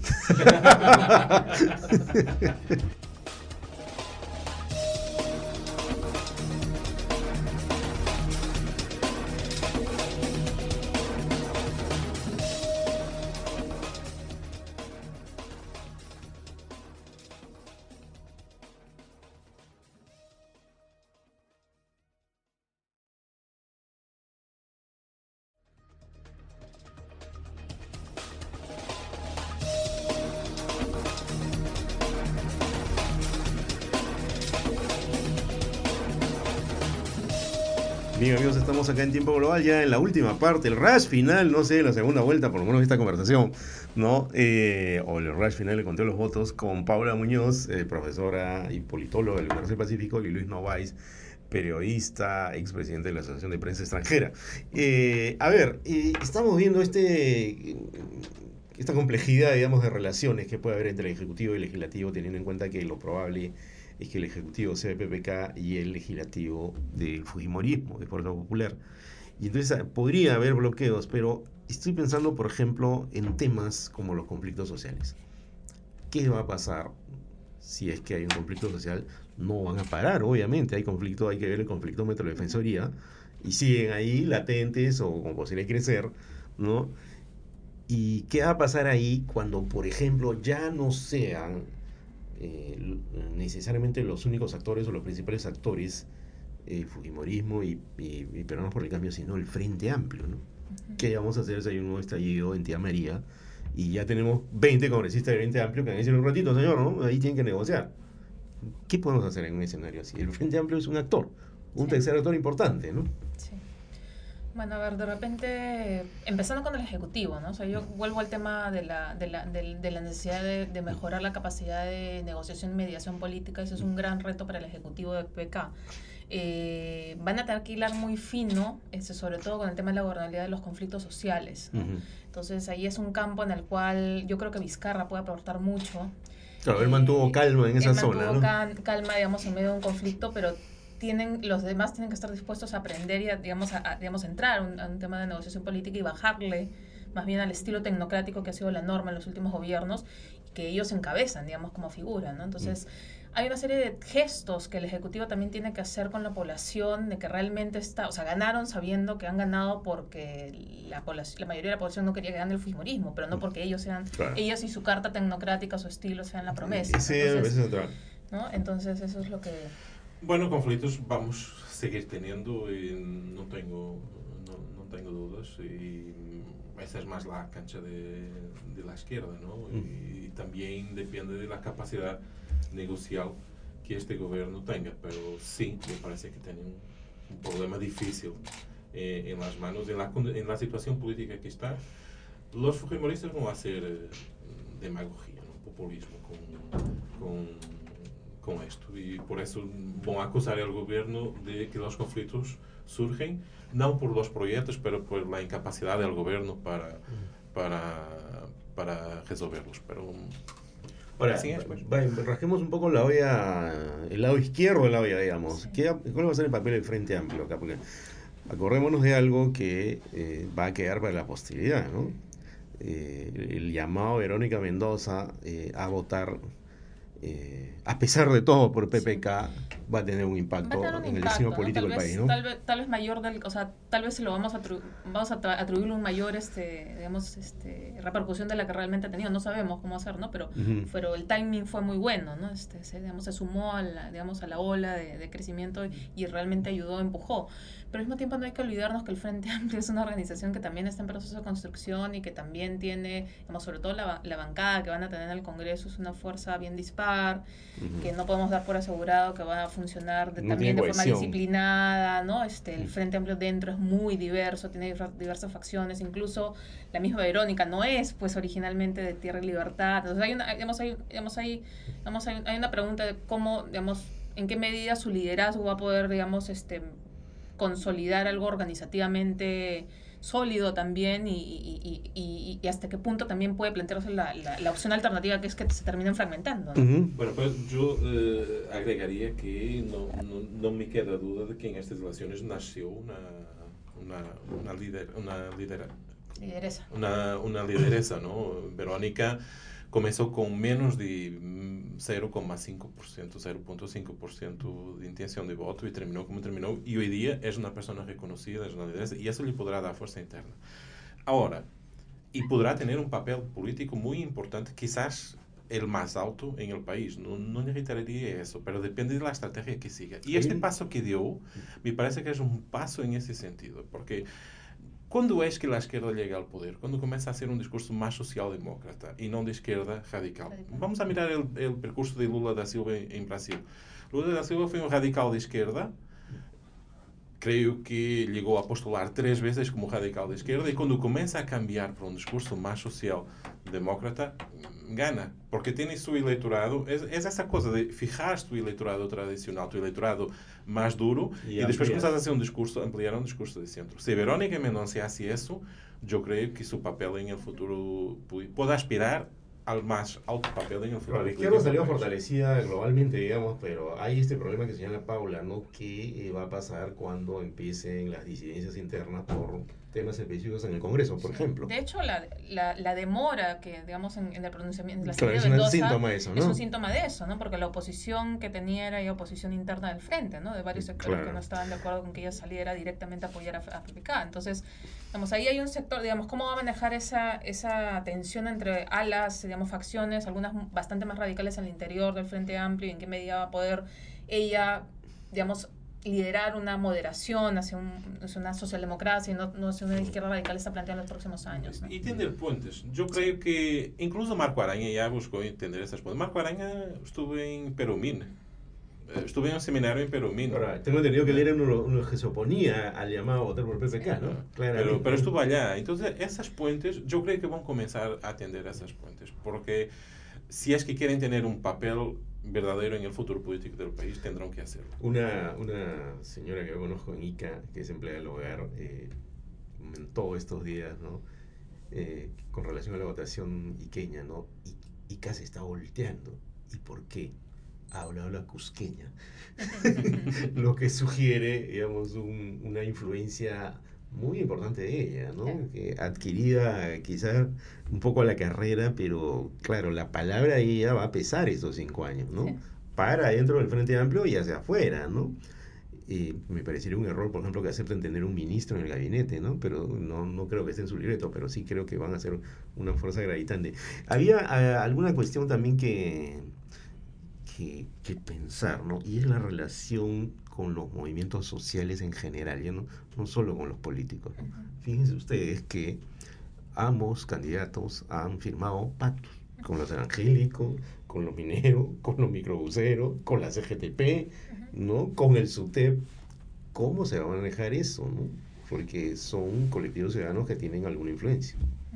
P. Bien, amigos, estamos acá en Tiempo Global, ya en la última parte, el rush final, no sé, la segunda vuelta, por lo menos de esta conversación, ¿no? Eh, o el rush final, le conté los votos con Paula Muñoz, eh, profesora y politóloga de la Universidad del Pacífico, y Luis Novaes, periodista, expresidente de la Asociación de Prensa Extranjera. Eh, a ver, eh, estamos viendo este... esta complejidad, digamos, de relaciones que puede haber entre el Ejecutivo y el Legislativo, teniendo en cuenta que lo probable es que el Ejecutivo sea de P P K y el Legislativo del Fujimorismo, de Fuerza Popular. Y entonces podría haber bloqueos, pero estoy pensando, por ejemplo, en temas como los conflictos sociales. ¿Qué va a pasar si es que hay un conflicto social? No van a parar, obviamente, hay conflicto, hay que ver el conflictómetro de Defensoría, y siguen ahí latentes o con posibilidad de crecer, ¿no? ¿Y qué va a pasar ahí cuando, por ejemplo, ya no sean eh, necesariamente los únicos actores o los principales actores, eh, Fujimorismo y, y, y Peruanos por el Cambio, sino el Frente Amplio, ¿no? Uh-huh. ¿Qué vamos a hacer si hay un nuevo estallido en Tía María y ya tenemos veinte congresistas del Frente Amplio que han dicho un ratito, señor, ¿no? Ahí tienen que negociar? ¿Qué podemos hacer en un escenario así? El Frente Amplio es un actor, un sí. tercer actor importante, ¿no? Sí. Bueno, a ver, de repente, empezando con el Ejecutivo, ¿no? O sea, yo vuelvo al tema de la, de la, de, de la necesidad de, de mejorar la capacidad de negociación y mediación política. Eso es un gran reto para el Ejecutivo de P P K. Eh, van a tener que hilar muy fino, este, sobre todo con el tema de la gobernabilidad de los conflictos sociales, ¿no? Uh-huh. Entonces, ahí es un campo en el cual yo creo que Vizcarra puede aportar mucho. Claro, él mantuvo calma en esa zona, ¿no? Él mantuvo calma, digamos, en medio de un conflicto, pero tienen, los demás tienen que estar dispuestos a aprender y a, digamos, a, a digamos, entrar a un, a un tema de negociación política y bajarle más bien al estilo tecnocrático que ha sido la norma en los últimos gobiernos, que ellos encabezan, digamos, como figura, ¿no? Entonces, mm. hay una serie de gestos que el Ejecutivo también tiene que hacer con la población, de que realmente está, o sea, ganaron sabiendo que han ganado porque la, población, la mayoría de la población no quería que gane el fujimorismo, pero no porque ellos sean, claro. ellos y su carta tecnocrática, su estilo, sean la promesa. Sí, Entonces, es ¿no? Entonces, eso es lo que... Bueno, conflictos vamos a seguir teniendo y no tengo, no, no tengo dudas. Y esa es más la cancha de, de la izquierda, ¿no? Mm. Y también depende de la capacidad negocial que este gobierno tenga. Pero sí, me parece que tienen un, un problema difícil eh, en las manos, en la, en la situación política que está. Los fujimoristas van a hacer eh, demagogia, ¿no? Populismo con... con con esto y por eso van a acusar al gobierno de que los conflictos surgen no por los proyectos pero por la incapacidad del gobierno para, para para resolverlos. Pero Ahora, así es, pues. va- rasquemos un poco la olla, el lado izquierdo de la olla, digamos. Sí. ¿Qué, ¿Cuál va a ser el papel del Frente Amplio acá? Porque acordémonos de algo que eh, va a quedar para la posteridad, ¿no? Eh, el llamado Verónica Mendoza eh, a votar, eh, a pesar de todo, por P P K, sí, va a tener un impacto va a tener un en impacto, el destino ¿no? político Tal del vez, país, ¿no? Tal vez, tal vez mayor, del, o sea, tal vez se lo vamos a, atru, vamos a atribuirle un mayor, este, digamos, este, repercusión de la que realmente ha tenido. No sabemos cómo hacer, ¿no? Pero, uh-huh. pero el timing fue muy bueno, ¿no? Este, se, digamos, se sumó a la, digamos, a la ola de, de crecimiento y, y realmente ayudó, empujó. Pero al mismo tiempo no hay que olvidarnos que el Frente Amplio es una organización que también está en proceso de construcción y que también tiene, digamos, sobre todo la, la bancada que van a tener en el Congreso es una fuerza bien dispar, uh-huh. que no podemos dar por asegurado que va a funcionar de, no también de forma disciplinada, ¿no? Este, el Frente Amplio dentro es muy diverso, tiene diversas facciones, incluso la misma Verónica no es, pues, originalmente de Tierra y Libertad. Entonces hay una, digamos, hay, digamos, hay, digamos, hay, hay una pregunta de cómo, digamos, en qué medida su liderazgo va a poder, digamos, este, consolidar algo organizativamente sólido también y, y, y, y hasta qué punto también puede plantearse la, la, la opción alternativa que es que se terminen fragmentando, ¿no? Uh-huh. Bueno, pues yo eh, agregaría que no, no, no me queda duda de que en estas elecciones nació una, una, una, líder, una lidera, lideresa. Una, una lideresa, ¿no? Verónica comenzó con menos de cero coma cinco por ciento, cero punto cinco por ciento de intención de voto y terminó como terminó. Y hoy día es una persona reconocida, es una lideresa, y eso le podrá dar fuerza interna. Ahora, y podrá tener un papel político muy importante, quizás el más alto en el país. No, no necesitaría eso, pero depende de la estrategia que siga. Y este paso que dio, me parece que es un paso en ese sentido, porque ¿cuándo es que la izquierda llega al poder? Cuando comienza a hacer un discurso más socialdemócrata y no de izquierda radical. Vamos a mirar el, el percurso de Lula da Silva en, en Brasil. Lula da Silva fue un radical de izquierda. Creo que llegó a postular tres veces como radical de izquierda y cuando comienza a cambiar por un discurso más socialdemócrata, gana. Porque tiene su electorado, es, es esa cosa de fijar tu electorado tradicional, tu electorado más duro y, y después comienzas a hacer un discurso, ampliar un discurso de centro. Si Verónica Mendoza hace eso, yo creo que su papel en el futuro puede aspirar al más alto papel en el futuro. Claro, la izquierda salió fortalecida globalmente, digamos, pero hay este problema que señala Paula, ¿no? ¿Qué va a pasar cuando empiecen las disidencias internas por temas específicos en el Congreso, por sí. ejemplo? De hecho, la, la, la demora que, digamos, en, en el pronunciamiento, en la claro, salida es de Mendoza, un síntoma de eso, ¿no? Es un síntoma de eso, ¿no? Porque la oposición que tenía era ya oposición interna del frente, ¿no? De varios sectores claro. que no estaban de acuerdo con que ella saliera directamente a apoyar a, a P P K. Entonces, digamos, ahí hay un sector, digamos, ¿cómo va a manejar esa, esa tensión entre alas, digamos, facciones, algunas bastante más radicales al interior del Frente Amplio y en qué medida va a poder ella, digamos, liderar una moderación hacia, un, hacia una socialdemocracia y no, no hacia una izquierda radical está planteando en los próximos años, ¿no? Y tender puentes. Yo creo que incluso Marco Araña ya buscó entender esas puentes. Marco Araña estuvo en Perumín. Estuve en un seminario en Perumín. Ahora, tengo entendido que él era uno, uno que se oponía al llamado a votar por P P K, ¿no? Pero, pero estuvo allá. Entonces, esas puentes, yo creo que van a comenzar a atender a esas puentes. Porque si es que quieren tener un papel verdadero en el futuro político del país, tendrán que hacerlo. Una, una señora que yo conozco en Ica, que es empleada del hogar, eh, comentó estos días, ¿no? Eh, con relación a la votación iqueña, ¿no? I, Ica se está volteando. ¿Y por qué? Ha hablado la cusqueña. Lo que sugiere, digamos, un, una influencia muy importante de ella, ¿no? Sí. Que adquirida quizás un poco a la carrera, pero claro, la palabra de ella va a pesar estos cinco años, ¿no? Sí. Para dentro del Frente Amplio y hacia afuera, ¿no? Eh, me parecería un error, por ejemplo, que acepten tener un ministro en el gabinete, ¿no? Pero no, no creo que esté en su libreto, pero sí creo que van a ser una fuerza gravitante. Había a, alguna cuestión también que, que, que pensar, ¿no? Y es la relación con los movimientos sociales en general, ya no, no solo con los políticos. Fíjense ustedes que ambos candidatos han firmado pactos con los evangélicos, con los mineros, con los microbuseros, con la C G T P, ¿no? Con el SUTEP. ¿Cómo se va a manejar eso, no? Porque son colectivos ciudadanos que tienen alguna influencia.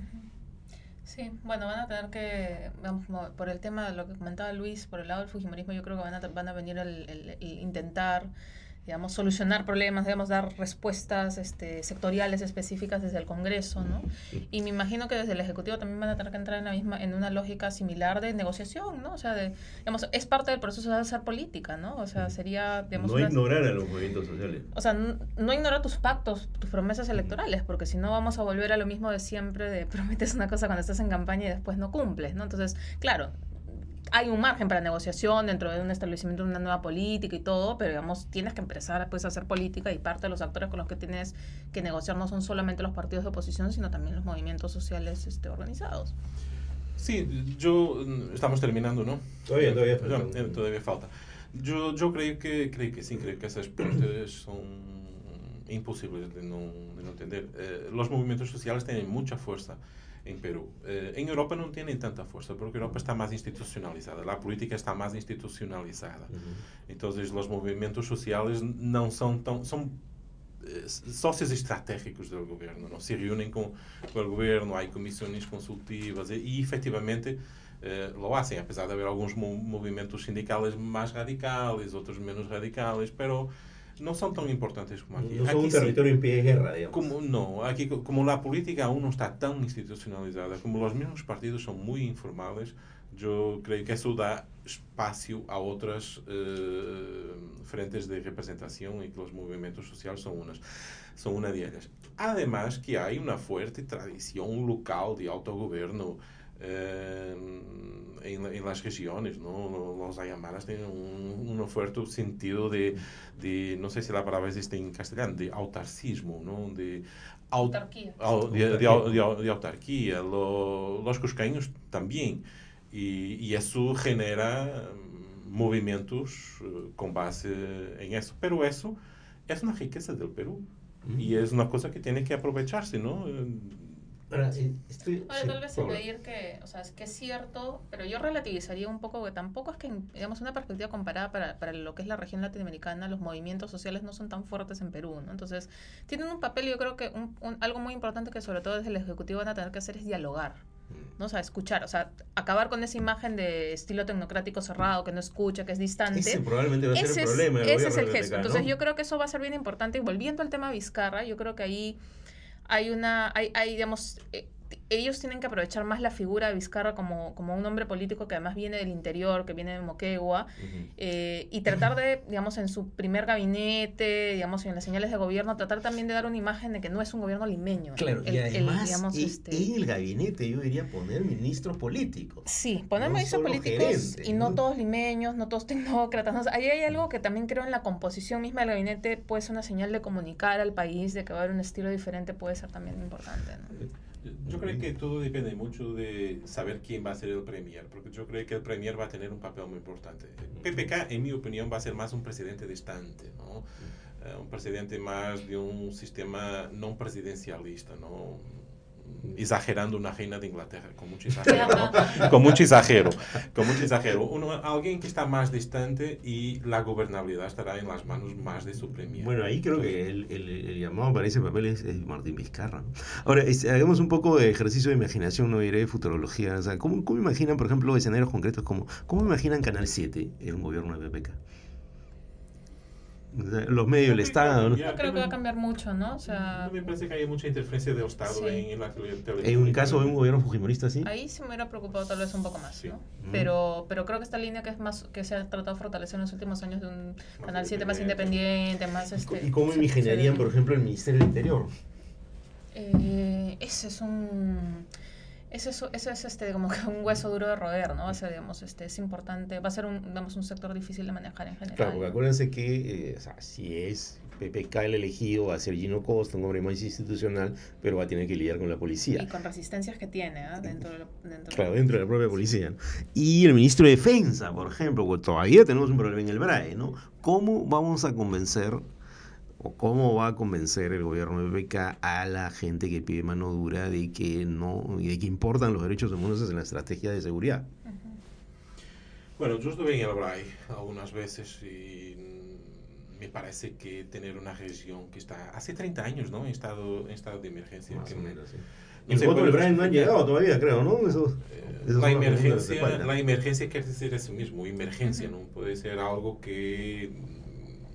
Sí, bueno, van a tener que, vamos, por el tema de lo que comentaba Luis, por el lado del fujimorismo, yo creo que van a, van a venir el, el, el intentar digamos, solucionar problemas, digamos, dar respuestas este, sectoriales específicas desde el Congreso, ¿no? Y me imagino que desde el Ejecutivo también van a tener que entrar en la misma, en una lógica similar de negociación, ¿no? O sea, de, digamos, es parte del proceso de hacer política, ¿no? O sea, sería, digamos... No una, ignorar a los movimientos sociales. O sea, no, no ignorar tus pactos, tus promesas electorales, porque si no vamos a volver a lo mismo de siempre, de prometes una cosa cuando estás en campaña y después no cumples, ¿no? Entonces, claro, hay un margen para negociación dentro de un establecimiento de una nueva política y todo, pero digamos, tienes que empezar pues, a hacer política y parte de los actores con los que tienes que negociar no son solamente los partidos de oposición, sino también los movimientos sociales este, organizados. Sí, yo... Estamos terminando, ¿no? Todavía, todavía falta. No, eh, todavía falta. Yo, yo creo que creo que sí, creo que esas partes son imposibles de no, de no entender. Eh, los movimientos sociales tienen mucha fuerza en Perú. Eh, en Europa no tienen tanta fuerza porque Europa está más institucionalizada, la política está más institucionalizada. Uh-huh. Entonces los movimientos sociales no son tan... Son, eh, socios estratégicos del gobierno, ¿no? Se reúnen con, con el gobierno, hay comisiones consultivas y, y efectivamente eh, lo hacen, apesar de haber algunos mo- movimentos sindicales más radicales, otros menos radicales, pero no son tan importantes como aquí. No son aquí un territorio sí, en pie de guerra, digamos. Como, no, aquí como la política aún no está tan institucionalizada, como los mismos partidos son muy informales, yo creo que eso da espacio a otras eh, frentes de representación y que los movimientos sociales son, unas, son una de ellas. Además que hay una fuerte tradición local de autogobierno eh, en, en las regiones, ¿no? Los ayamaras tienen un, un fuerte sentido de, de, no sé si la palabra existe en castellano, de autarcismo, ¿no? De autarquía. Au, de, de, de, de autarquía. Lo, los cusqueños también. Y, y eso genera movimientos uh, con base en eso. Pero eso es una riqueza del Perú. Mm. Y es una cosa que tiene que aprovecharse, ¿no? Ahora, estoy, Ahora sí, tal vez añadir que, o sea, es que es cierto, pero yo relativizaría un poco que tampoco es que, digamos, una perspectiva comparada para, para lo que es la región latinoamericana, los movimientos sociales no son tan fuertes en Perú, ¿no? Entonces, tienen un papel, yo creo que un, un, algo muy importante que sobre todo desde el Ejecutivo van a tener que hacer es dialogar, ¿no? O sea, escuchar, o sea, acabar con esa imagen de estilo tecnocrático cerrado, que no escucha, que es distante. Ese probablemente va a ser ese el problema. Es, ese es el gesto. ¿no? Entonces, yo creo que eso va a ser bien importante. Y volviendo al tema Vizcarra, yo creo que ahí hay una, hay, hay digamos, eh, ellos tienen que aprovechar más la figura de Vizcarra como, como un hombre político que además viene del interior, que viene de Moquegua, uh-huh. eh, y tratar de, digamos, en su primer gabinete, digamos, en las señales de gobierno, tratar también de dar una imagen de que no es un gobierno limeño. Claro, el, y además, el, digamos, y, este, en el gabinete yo diría poner ministros políticos. Sí, poner no ministros políticos gerentes, y no, no todos limeños, no todos tecnócratas. ¿no? Ahí hay algo que también creo en la composición misma del gabinete, puede ser una señal de comunicar al país, de que va a haber un estilo diferente, puede ser también importante, ¿no? Yo creo que todo depende mucho de saber quién va a ser el premier, porque yo creo que el premier va a tener un papel muy importante. P P K, en mi opinión, va a ser más un presidente distante, ¿no? Uh, un presidente más de un sistema no presidencialista, ¿no? Exagerando una reina de Inglaterra, con mucho exagero, ¿no? con mucho exagero, con mucho exagero. Uno, alguien que está más distante y la gobernabilidad estará en las manos más de su premier. Bueno, ahí creo que el, el, el llamado para ese papel es, es Martín Vizcarra, ¿no? Ahora, es, hagamos un poco de ejercicio de imaginación, no diré de futurología. O sea, ¿cómo, cómo imaginan, por ejemplo, escenarios concretos como, cómo imaginan Canal siete en un gobierno de P P K? Los medios del Estado, ¿no? No creo que va a cambiar mucho, ¿no? O sea, no me parece que haya mucha interferencia del Estado sí. en, en la televisión. En un caso de un gobierno fujimorista, sí. Ahí se me hubiera preocupado tal vez un poco más, sí. ¿no? Mm. Pero, pero creo que esta línea que es más que se ha tratado de fortalecer en los últimos años de un más Canal siete más independiente, más este. ¿Y cómo imaginarían, por ejemplo, el Ministerio del Interior? Eh, ese es un Ese es, ese es este, como que un hueso duro de roer, ¿no? Va a ser, digamos, este, es importante, va a ser un, digamos, un sector difícil de manejar en general. Claro, porque acuérdense que, eh, o sea, si es P P K el elegido, va a ser Gino Costa, un hombre más institucional, pero va a tener que lidiar con la policía. Y con resistencias que tiene, ¿eh? Dentro de, lo, dentro claro, dentro de la propia policía, ¿no? Y el ministro de Defensa, por ejemplo, pues todavía tenemos un problema en el B R A E, ¿no? ¿Cómo vamos a convencer o cómo va a convencer el gobierno de P P K a la gente que pide mano dura de que no, de que importan los derechos humanos en la estrategia de seguridad? Uh-huh. Bueno, yo estuve en el B R A E algunas veces y me parece que tener una región que está hace treinta años, ¿no? En estado, en estado de emergencia. Más que o menos, sí. No y los del B R A E no han llegado todavía, creo, ¿no? Eso, eh, la, emergencia, la emergencia quiere decir eso mismo, emergencia, uh-huh. ¿no? Puede ser algo que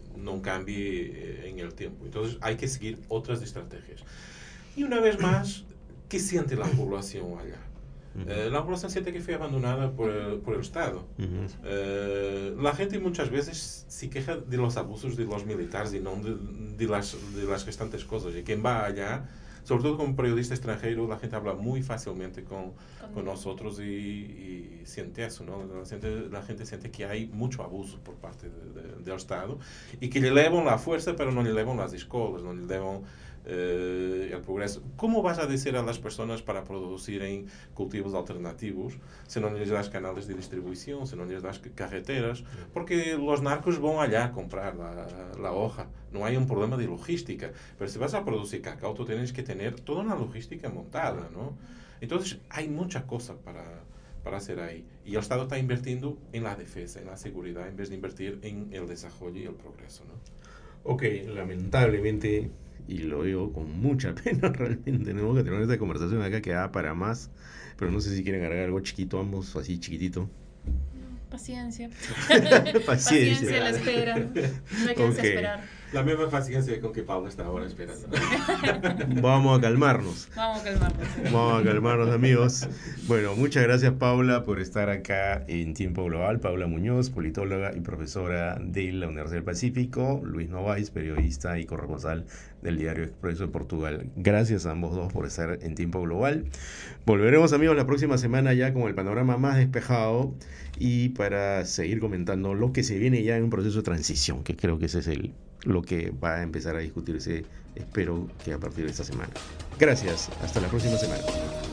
no cambie en el tiempo. Entonces hay que seguir otras estrategias. Y una vez más, ¿qué siente la población allá? Uh-huh. Eh, la población siente que fue abandonada por el, por el Estado. Uh-huh. Eh, la gente muchas veces se queja de los abusos de los militares y no de, de, las, de las restantes cosas. Y quien va allá, sobre todo como periodista extranjero, la gente habla muy fácilmente con, con nosotros y, y siente eso, ¿no? La gente, la gente siente que hay mucho abuso por parte de, de, del Estado y que le llevan la fuerza, pero no le llevan las escuelas, no le llevan eh, el progreso. ¿Cómo vas a decir a las personas para producir en cultivos alternativos si no les das canales de distribución, si no les das carreteras? Porque los narcos van allá a comprar la, la hoja. No hay un problema de logística. Pero si vas a producir cacao, tú tienes que tener toda una logística montada, ¿no? Entonces, hay mucha cosa para, para hacer ahí. Y el Estado está invirtiendo en la defensa, en la seguridad, en vez de invertir en el desarrollo y el progreso, ¿no? Ok, lamentablemente, y lo digo con mucha pena realmente, tenemos que tener esta conversación acá que da para más, pero no sé si quieren agregar algo chiquito ambos, así chiquitito. Paciencia. Paciencia. Paciencia, la espera. No hay que okay. desesperar. La misma paciencia con que Pablo está ahora esperando. Vamos a calmarnos. Vamos a calmarnos. Vamos a calmarnos, amigos. Bueno, muchas gracias, Paula, por estar acá en Tiempo Global. Paula Muñoz, politóloga y profesora de la Universidad del Pacífico. Luis Novaes, periodista y corresponsal del diario Expreso de Portugal. Gracias a ambos dos por estar en Tiempo Global. Volveremos, amigos, la próxima semana ya con el panorama más despejado y para seguir comentando lo que se viene ya en un proceso de transición, que creo que ese es el lo que va a empezar a discutirse, espero que a partir de esta semana. Gracias, hasta la próxima semana.